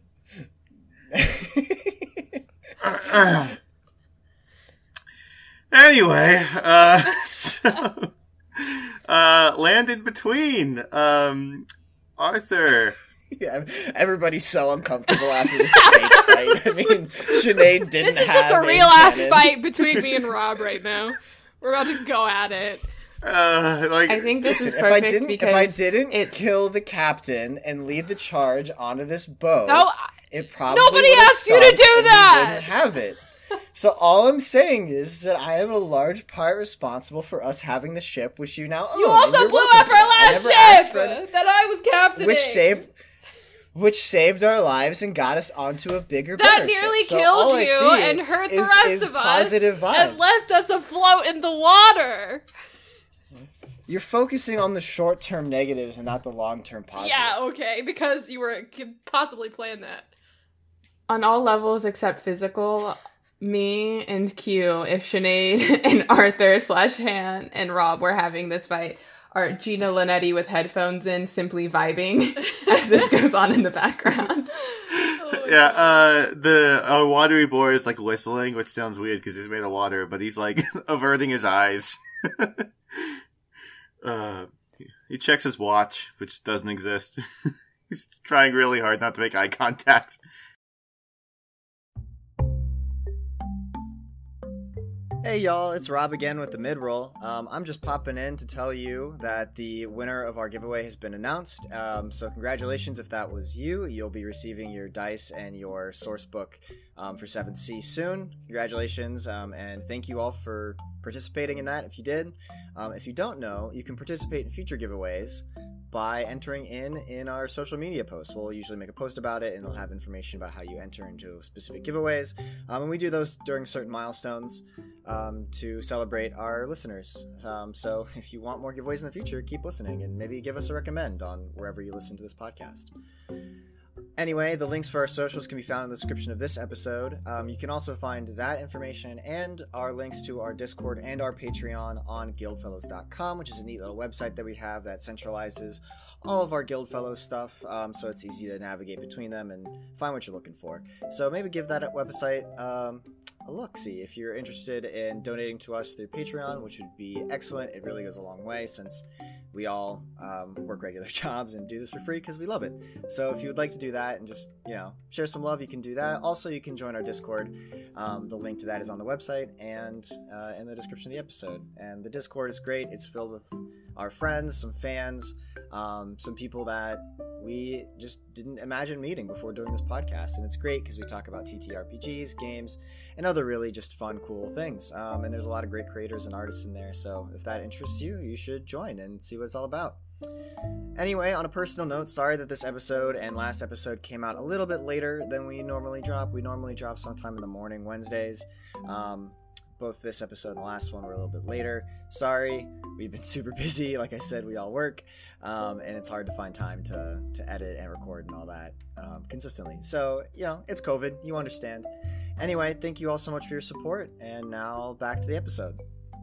Anyway, uh, so, uh, land in between. Um, Arthur. Yeah, everybody's so uncomfortable after this fake fight. I mean, Sinead didn't This is have just a a real ass cannon. fight between me and Rob right now. We're about to go at it. Uh, like, I think this Listen, is if I perfect didn't, because if I didn't it's kill the captain and lead the charge onto this boat, No, it probably nobody would've asked you to sunk do and we that! wouldn't have it. So all I'm saying is that I am a large part responsible for us having the ship, which you now own. you and also you're blew welcome up for our that. I last never asked ship for any- that I was captaining. which saved, which saved our lives and got us onto a bigger, that better nearly ship. So all killed I you see and hurt the is- rest is of us positive vibes. and left us afloat in the water. You're focusing on the short-term negatives and not the long-term positives. Yeah, okay, because you were could possibly plan that. on all levels except physical, me and Q, if Sinead and Arthur slash Han and Rob were having this fight, are Gina Linetti with headphones in, simply vibing as this goes on in the background. Oh my yeah, God. uh, the uh, watery boy is like whistling, which sounds weird because he's made of water, but he's like averting his eyes. uh, he checks his watch, which doesn't exist. He's trying really hard not to make eye contact. Hey y'all, it's Rob again with the mid-roll. Um, I'm just popping in to tell you that the winner of our giveaway has been announced. Um, so congratulations if that was you. You'll be receiving your dice and your source book um, for seventh Sea soon. Congratulations, um, and thank you all for participating in that if you did. Um, if you don't know, you can participate in future giveaways by entering in in our social media posts. We'll usually make a post about it and it'll have information about how you enter into specific giveaways. Um, and we do those during certain milestones um, to celebrate our listeners. Um, so if you want more giveaways in the future, keep listening and maybe give us a recommend on wherever you listen to this podcast. Anyway, the links for our socials can be found in the description of this episode. Um, you can also find that information and our links to our Discord and our Patreon on guildfellows dot com, which is a neat little website that we have that centralizes all of our Guildfellows stuff, um, so it's easy to navigate between them and find what you're looking for. So maybe give that website um, a look. See if you're interested in donating to us through Patreon, which would be excellent. It really goes a long way since we all um, work regular jobs and do this for free because we love it. So if you would like to do that and just, you know, share some love, you can do that. Also, you can join our Discord. Um, the link to that is on the website and uh, in the description of the episode. And the Discord is great. It's filled with our friends, some fans, um, some people that we just didn't imagine meeting before doing this podcast. And it's great because we talk about T T R P Gs, games, and other really just fun, cool things. Um, and there's a lot of great creators and artists in there. So if that interests you, you should join and see what it's all about. Anyway, on a personal note, sorry that this episode and last episode came out a little bit later than we normally drop. We normally drop sometime in the morning, Wednesdays. Um, both this episode and the last one were a little bit later. Sorry, we've been super busy. Like I said, we all work, um, and it's hard to find time to, to edit and record and all that um, consistently. So, you know, it's COVID. You understand. Anyway, thank you all so much for your support, and now back to the episode.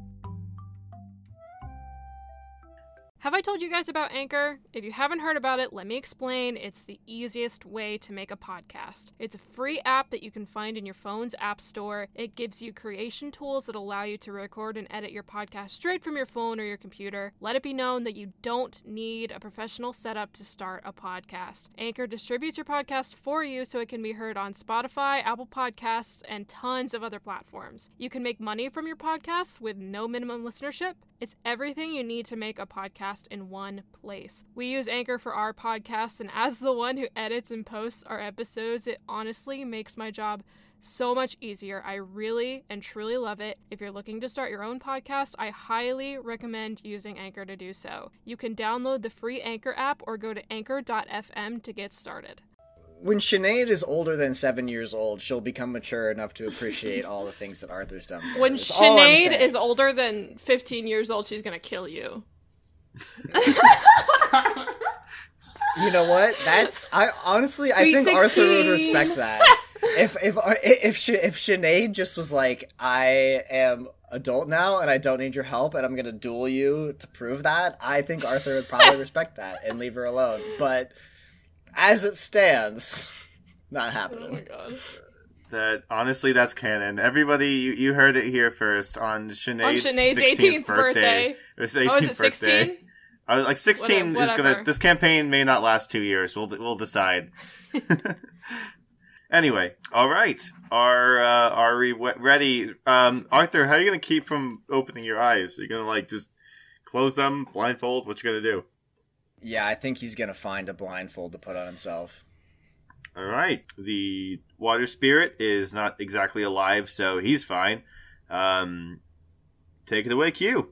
Have I told you guys about Anchor? If you haven't heard about it, let me explain. It's the easiest way to make a podcast. It's a free app that you can find in your phone's app store. It gives you creation tools that allow you to record and edit your podcast straight from your phone or your computer. Let it be known that you don't need a professional setup to start a podcast. Anchor distributes your podcast for you so it can be heard on Spotify, Apple Podcasts, and tons of other platforms. You can make money from your podcasts with no minimum listenership. It's everything you need to make a podcast in one place. We use Anchor for our podcast, and as the one who edits and posts our episodes, it honestly makes my job so much easier. I really and truly love it. If you're looking to start your own podcast, I highly recommend using Anchor to do so. You can download the free Anchor app or go to anchor dot f m to get started. When Sinead is older than seven years old, she'll become mature enough to appreciate all the things that Arthur's done for her. When That's all I'm Sinead saying. is older than fifteen years old, she's gonna kill you. You know what? That's I honestly I Sweet think Arthur would sixteen. respect that. If if if Sh- if Sinead just was like, I am adult now and I don't need your help and I'm gonna duel you to prove that, I think Arthur would probably respect that and leave her alone. But as it stands, not Oh happening. my god. That honestly, that's canon. Everybody, you, you heard it here first on Sinead's, On Sinead's sixteenth eighteenth birthday. birthday. It was Oh, eighteenth is it sixteen? birthday. I was like sixteen Whatever- is gonna. whatever. This campaign may not last two years. We'll we'll decide. Anyway, all right. Are uh, are we we- ready? Um, Arthur, how are you gonna keep from opening your eyes? Are you gonna like just close them, blindfold? What you gonna do? Yeah, I think he's gonna find a blindfold to put on himself. All right. The water spirit is not exactly alive, so he's fine. Um, take it away, Q.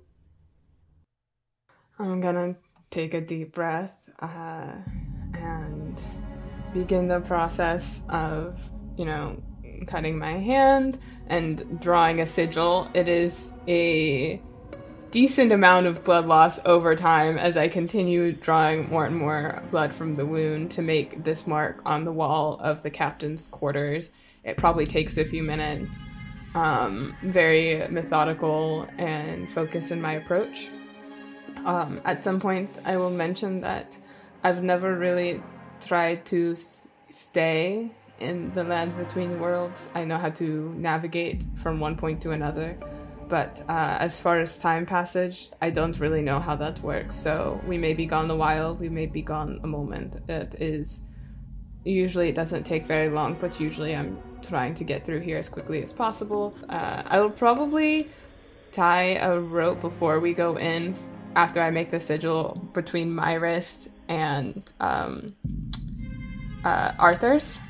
I'm gonna take a deep breath uh, and begin the process of, you know, cutting my hand and drawing a sigil. It is a decent amount of blood loss over time as I continue drawing more and more blood from the wound to make this mark on the wall of the captain's quarters. It probably takes a few minutes. Um, very methodical and focused in my approach. Um, at some point, I will mention that I've never really tried to s- stay in the land between worlds. I know how to navigate from one point to another, but uh, as far as time passage, I don't really know how that works. So we may be gone a while, we may be gone a moment. It is usually it doesn't take very long, but usually I'm trying to get through here as quickly as possible. Uh, I will probably tie a rope before we go in after I make the sigil between my wrist and um, uh, Arthur's.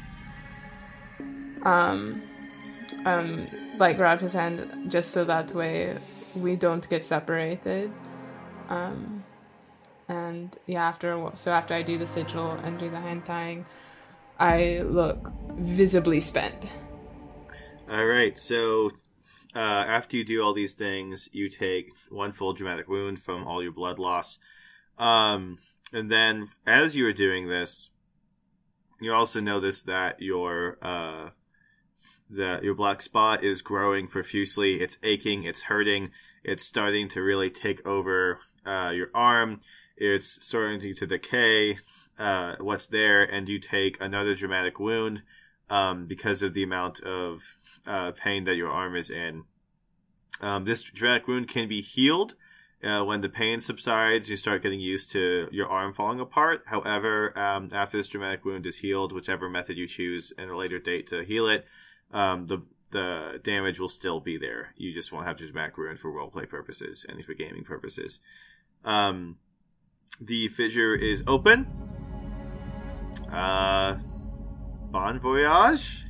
Um, um, like grab his hand just so that way we don't get separated. Um, and yeah, after a wh- so after I do the sigil and do the hand tying, I look visibly spent. All right. So uh, after you do all these things, you take one full dramatic wound from all your blood loss. Um, and then as you are doing this, you also notice that your uh, the your black spot is growing profusely. It's aching. It's hurting. It's starting to really take over uh, your arm. It's starting to decay. Uh, what's there, and you take another dramatic wound um, because of the amount of uh, pain that your arm is in. Um, this dramatic wound can be healed uh, when the pain subsides. You start getting used to your arm falling apart. However, um, after this dramatic wound is healed, whichever method you choose at a later date to heal it, um, the the damage will still be there. You just won't have the dramatic wound for roleplay purposes and for gaming purposes. Um, the fissure is open. Uh, bon voyage.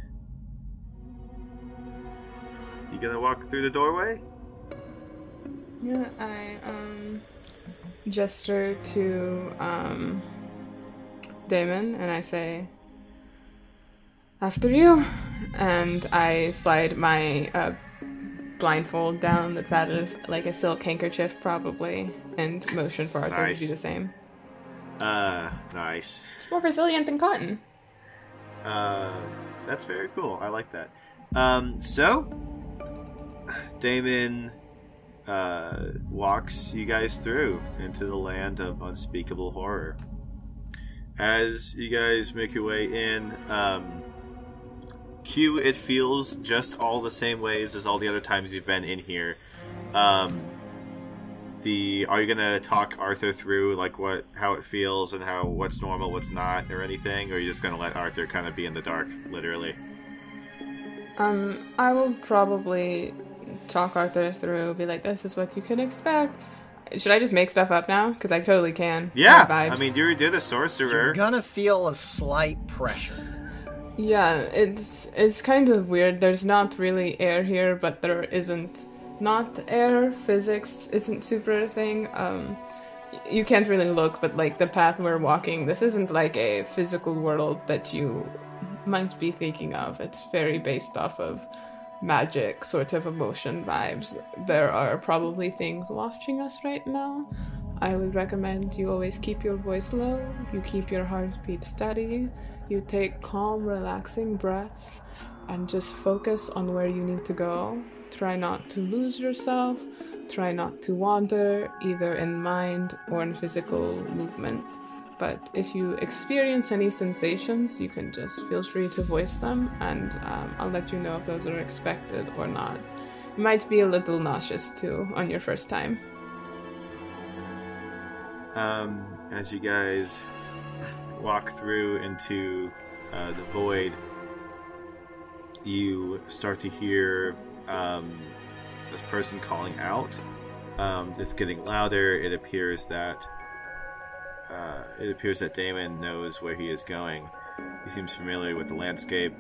You gonna walk through the doorway? Yeah, I um gesture to um Damon and I say, "After you," and I slide my uh, blindfold down that's out of like a silk handkerchief probably, and motion for Arthur Nice. to do the same. Uh, nice. It's more resilient than cotton. Uh, that's very cool. I like that. Um, so, Damon uh, walks you guys through into the land of unspeakable horror. As you guys make your way in, um, Q, it feels just all the same ways as all the other times you've been in here. Um, the are you gonna talk Arthur through like what how it feels and how what's normal, what's not, or anything, or are you just gonna let Arthur kind of be in the dark, literally? Um, I will probably talk Arthur through, be like, this is what you can expect. Should I just make stuff up now? Because I totally can. Yeah, I mean, you're, you're the sorcerer. You're gonna feel a slight pressure. Yeah, it's it's kind of weird. There's not really air here, but there isn't not air. Physics isn't super a thing. Um, you can't really look, but like the path we're walking, this isn't like a physical world that you might be thinking of. It's very based off of magic sort of emotion vibes. There are probably things watching us right now. I would recommend you always keep your voice low, you keep your heartbeat steady, you take calm, relaxing breaths, and just focus on where you need to go. Try not to lose yourself, try not to wander, either in mind or in physical movement. But if you experience any sensations, you can just feel free to voice them, and um, I'll let you know if those are expected or not. It might be a little nauseous too on your first time. Um, as you guys walk through into uh, the void, you start to hear um, this person calling out. Um, it's getting louder. It appears that Uh, it appears that Damon knows where he is going. He seems familiar with the landscape,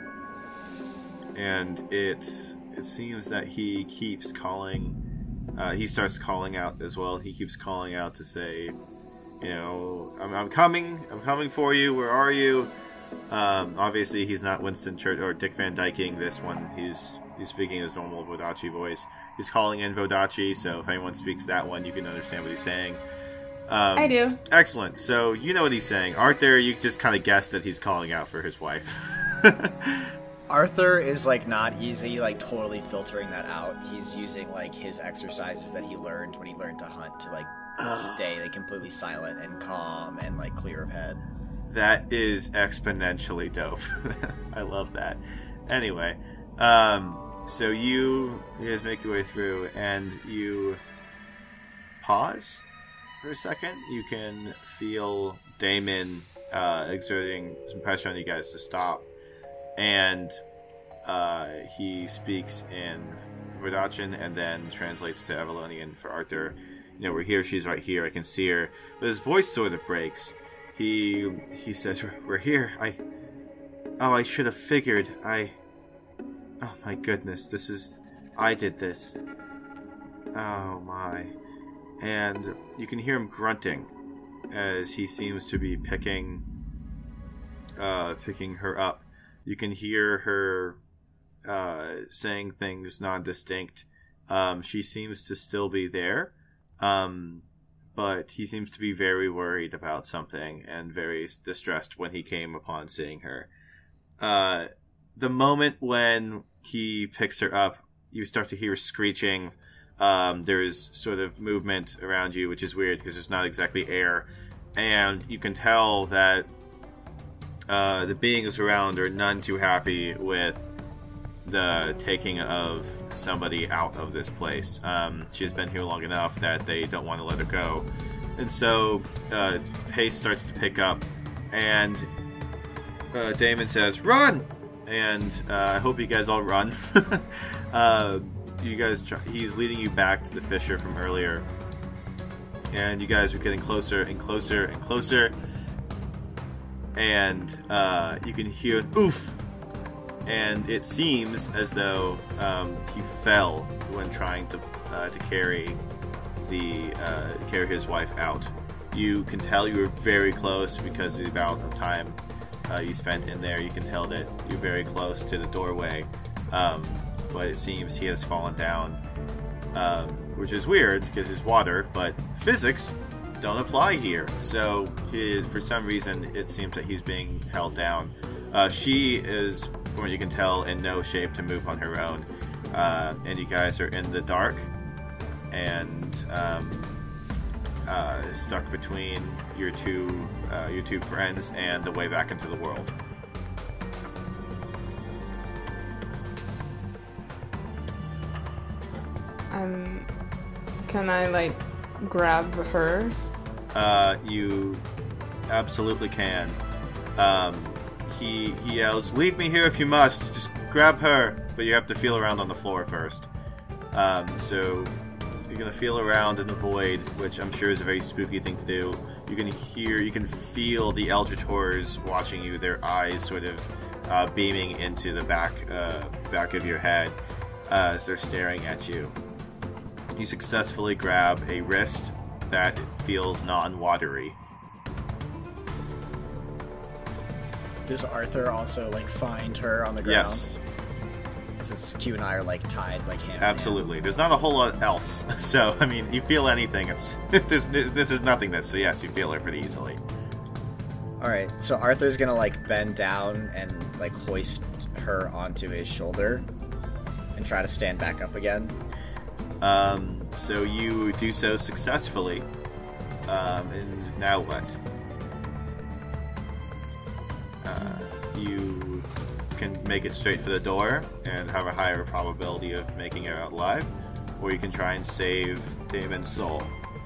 and it it seems that he keeps calling. Uh, he starts calling out as well. He keeps calling out to say, you know, I'm, I'm coming. I'm coming for you. Where are you? Um, obviously, he's not Winston Church or Dick Van Dyking. This one, he's he's speaking his normal Vodachi voice. He's calling in Vodachi, so if anyone speaks that one, you can understand what he's saying. Um, I do. Excellent. So you know what he's saying. Arthur, you just kind of guessed that he's calling out for his wife. Arthur is like not easy, like totally filtering that out. He's using like his exercises that he learned when he learned to hunt to like stay like completely silent and calm and like clear of head. That is exponentially dope. I love that. Anyway, um, so you, you guys make your way through and you pause for a second. You can feel Damon uh, exerting some pressure on you guys to stop, and uh, he speaks in Verdachin and then translates to Avalonian for Arthur. You know, we're here, she's right here, I can see her. But his voice sort of breaks. He he says, we're here. I oh I should have figured. I oh my goodness, this is I did this. Oh my. And you can hear him grunting as he seems to be picking uh, picking her up. You can hear her uh, saying things non-distinct. Um, she seems to still be there, um, but he seems to be very worried about something and very distressed when he came upon seeing her. Uh, the moment when he picks her up, you start to hear screeching. Um, there's sort of movement around you, which is weird because there's not exactly air, and you can tell that uh, the beings around are none too happy with the taking of somebody out of this place. Um, she's been here long enough that they don't want to let her go, and so uh, pace starts to pick up, and uh, Damon says, "Run!" And uh, I hope you guys all run. uh, You guys, try, he's leading you back to the fissure from earlier, and you guys are getting closer and closer and closer, and uh, you can hear an oof, and it seems as though um, he fell when trying to uh, to carry the uh, carry his wife out. You can tell you were very close because of the amount of time uh, you spent in there. You can tell that you're very close to the doorway. Um, But it seems he has fallen down, um, which is weird because it's water, but physics don't apply here. So his, for some reason, it seems that he's being held down. Uh, she is from what you can tell, in no shape to move on her own. Uh, and you guys are in the dark and um, uh, stuck between your two uh, your two friends and the way back into the world. Um, can I like grab her? Uh, you absolutely can. Um, he he yells, "Leave me here if you must. Just grab her." But you have to feel around on the floor first. Um, so you're gonna feel around in the void, which I'm sure is a very spooky thing to do. You can hear, you can feel the Eldritch Horrors watching you. Their eyes sort of uh, beaming into the back uh, back of your head uh, as they're staring at you. You successfully grab a wrist that feels non-watery. Does Arthur also like find her on the ground? Yes. Since Q and I are like tied, like hand. Absolutely. There's not a whole lot else. So, I mean, you feel anything. It's there's, this is nothingness. So, yes, you feel it pretty easily. All right. So Arthur's gonna like bend down and like hoist her onto his shoulder and try to stand back up again. Um. So you do so successfully. Um. And now what? Uh. You can make it straight for the door and have a higher probability of making it out alive, or you can try and save Damon's soul.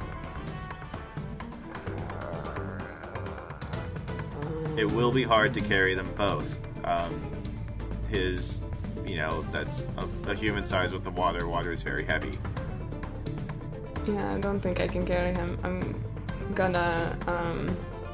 It will be hard to carry them both. Um, his, you know, that's a, a human size with the water. Water is very heavy. Yeah, I don't think I can carry him. I'm gonna, um...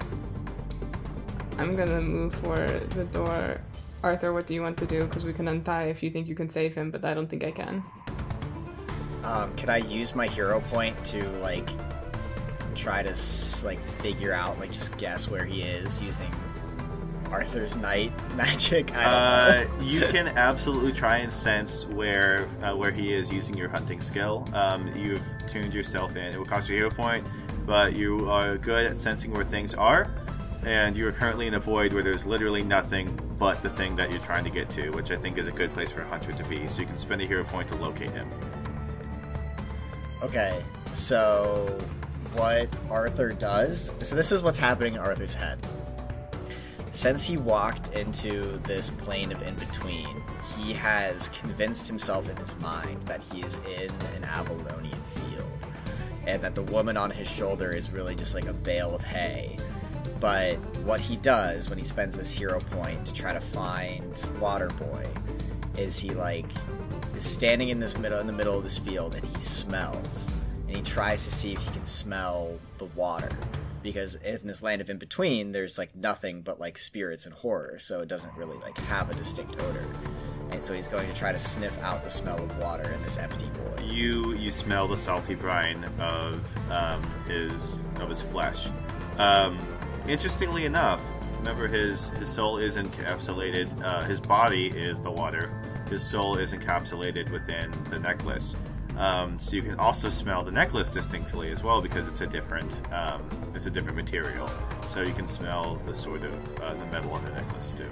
I'm gonna move for the door. Arthur, what do you want to do? Because we can untie if you think you can save him, but I don't think I can. Um, can I use my hero point to like try to like figure out, like just guess where he is using Arthur's night magic? I don't uh, know. You can absolutely try and sense where uh, where he is using your hunting skill. Um, you've tuned yourself in. It will cost you a hero point, but you are good at sensing where things are. And you are currently in a void where there's literally nothing but the thing that you're trying to get to, which I think is a good place for a hunter to be. So you can spend a hero point to locate him. Okay, so what Arthur does... So this is what's happening in Arthur's head. Since he walked into this plane of in-between, he has convinced himself in his mind that he is in an Avalonian field, and that the woman on his shoulder is really just like a bale of hay. But what he does when he spends this hero point to try to find Waterboy is he like is standing in this middle in the middle of this field, and he smells, and he tries to see if he can smell the water, because in this land of in between there's like nothing but like spirits and horror, so it doesn't really like have a distinct odor. And so he's going to try to sniff out the smell of water in this empty void. You you smell the salty brine of um, his of his flesh. Um, Interestingly enough, remember his, his soul is encapsulated, uh, his body is the water, his soul is encapsulated within the necklace. Um, so you can also smell the necklace distinctly as well, because it's a different um, it's a different material. So you can smell the sort of uh, the metal on the necklace too.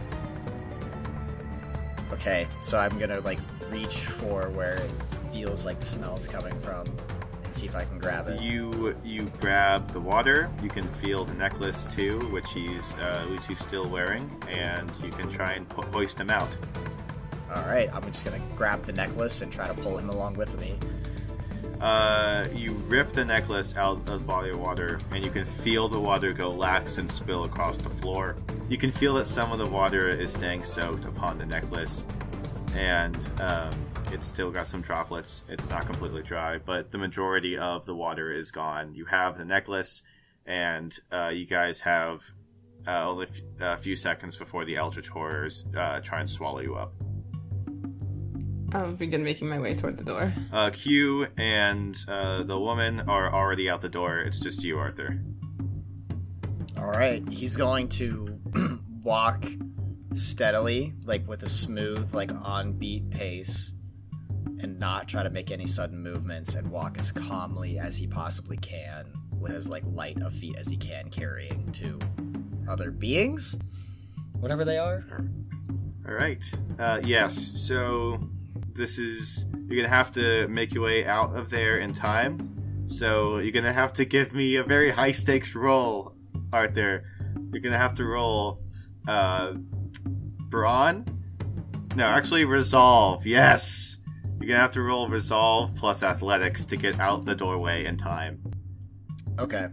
Okay, so I'm gonna like reach for where it feels like the smell is coming from. See if I can grab it. You you grab the water. You can feel the necklace too, which he's uh, which he's still wearing, and you can try and po- hoist him out. All right, I'm just gonna grab the necklace and try to pull him along with me. Uh, you rip the necklace out of the body of water, and you can feel the water go lax and spill across the floor. You can feel that some of the water is staying soaked upon the necklace, and um, it's still got some droplets. It's not completely dry, but the majority of the water is gone. You have the necklace, and uh, you guys have uh, only a f- few seconds before the Eldritch Horrors uh, try and swallow you up. I'll begin making my way toward the door. Uh, Q and uh, the woman are already out the door. It's just you, Arthur. All right, he's going to walk steadily, like with a smooth, like on beat pace, and not try to make any sudden movements, and walk as calmly as he possibly can with as like light of feet as he can, carrying two other beings, whatever they are. All right. Uh, yes. So this is you're gonna have to make your way out of there in time. So you're gonna have to give me a very high stakes roll, Arthur. You're gonna have to roll, uh, brawn. No, actually, resolve. Yes. You're gonna have to roll resolve plus athletics to get out the doorway in time. Okay.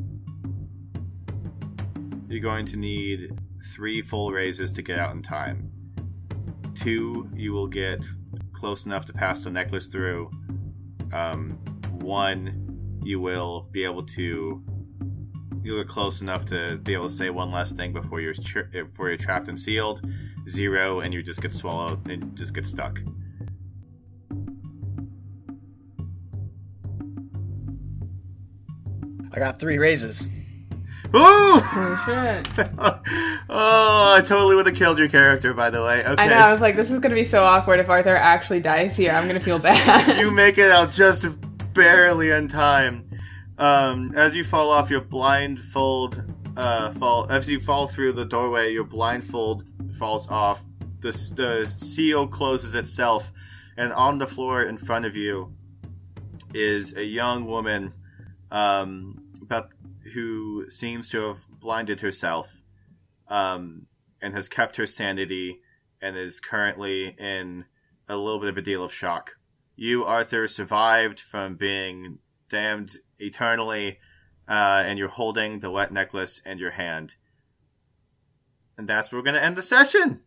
You're going to need three full raises to get out in time. Two, you will get close enough to pass the necklace through. Um, one, you will be able to. You'll get close enough to be able to say one last thing before you're tra- before you're trapped and sealed. Zero, and you just get swallowed and just get stuck. I got three raises. Ooh! Oh shit! Oh, I totally would have killed your character, by the way. Okay. I know. I was like, this is gonna be so awkward if Arthur actually dies here. I'm gonna feel bad. You make it out just barely in time. Um, as you fall off, your blindfold uh, fall. As you fall through the doorway, your blindfold falls off. The, the seal closes itself, and on the floor in front of you is a young woman, um, about who seems to have blinded herself, um, and has kept her sanity, and is currently in a little bit of a deal of shock. You, Arthur, survived from being damned eternally, uh, and you're holding the wet necklace in your hand. And that's where we're going to end the session!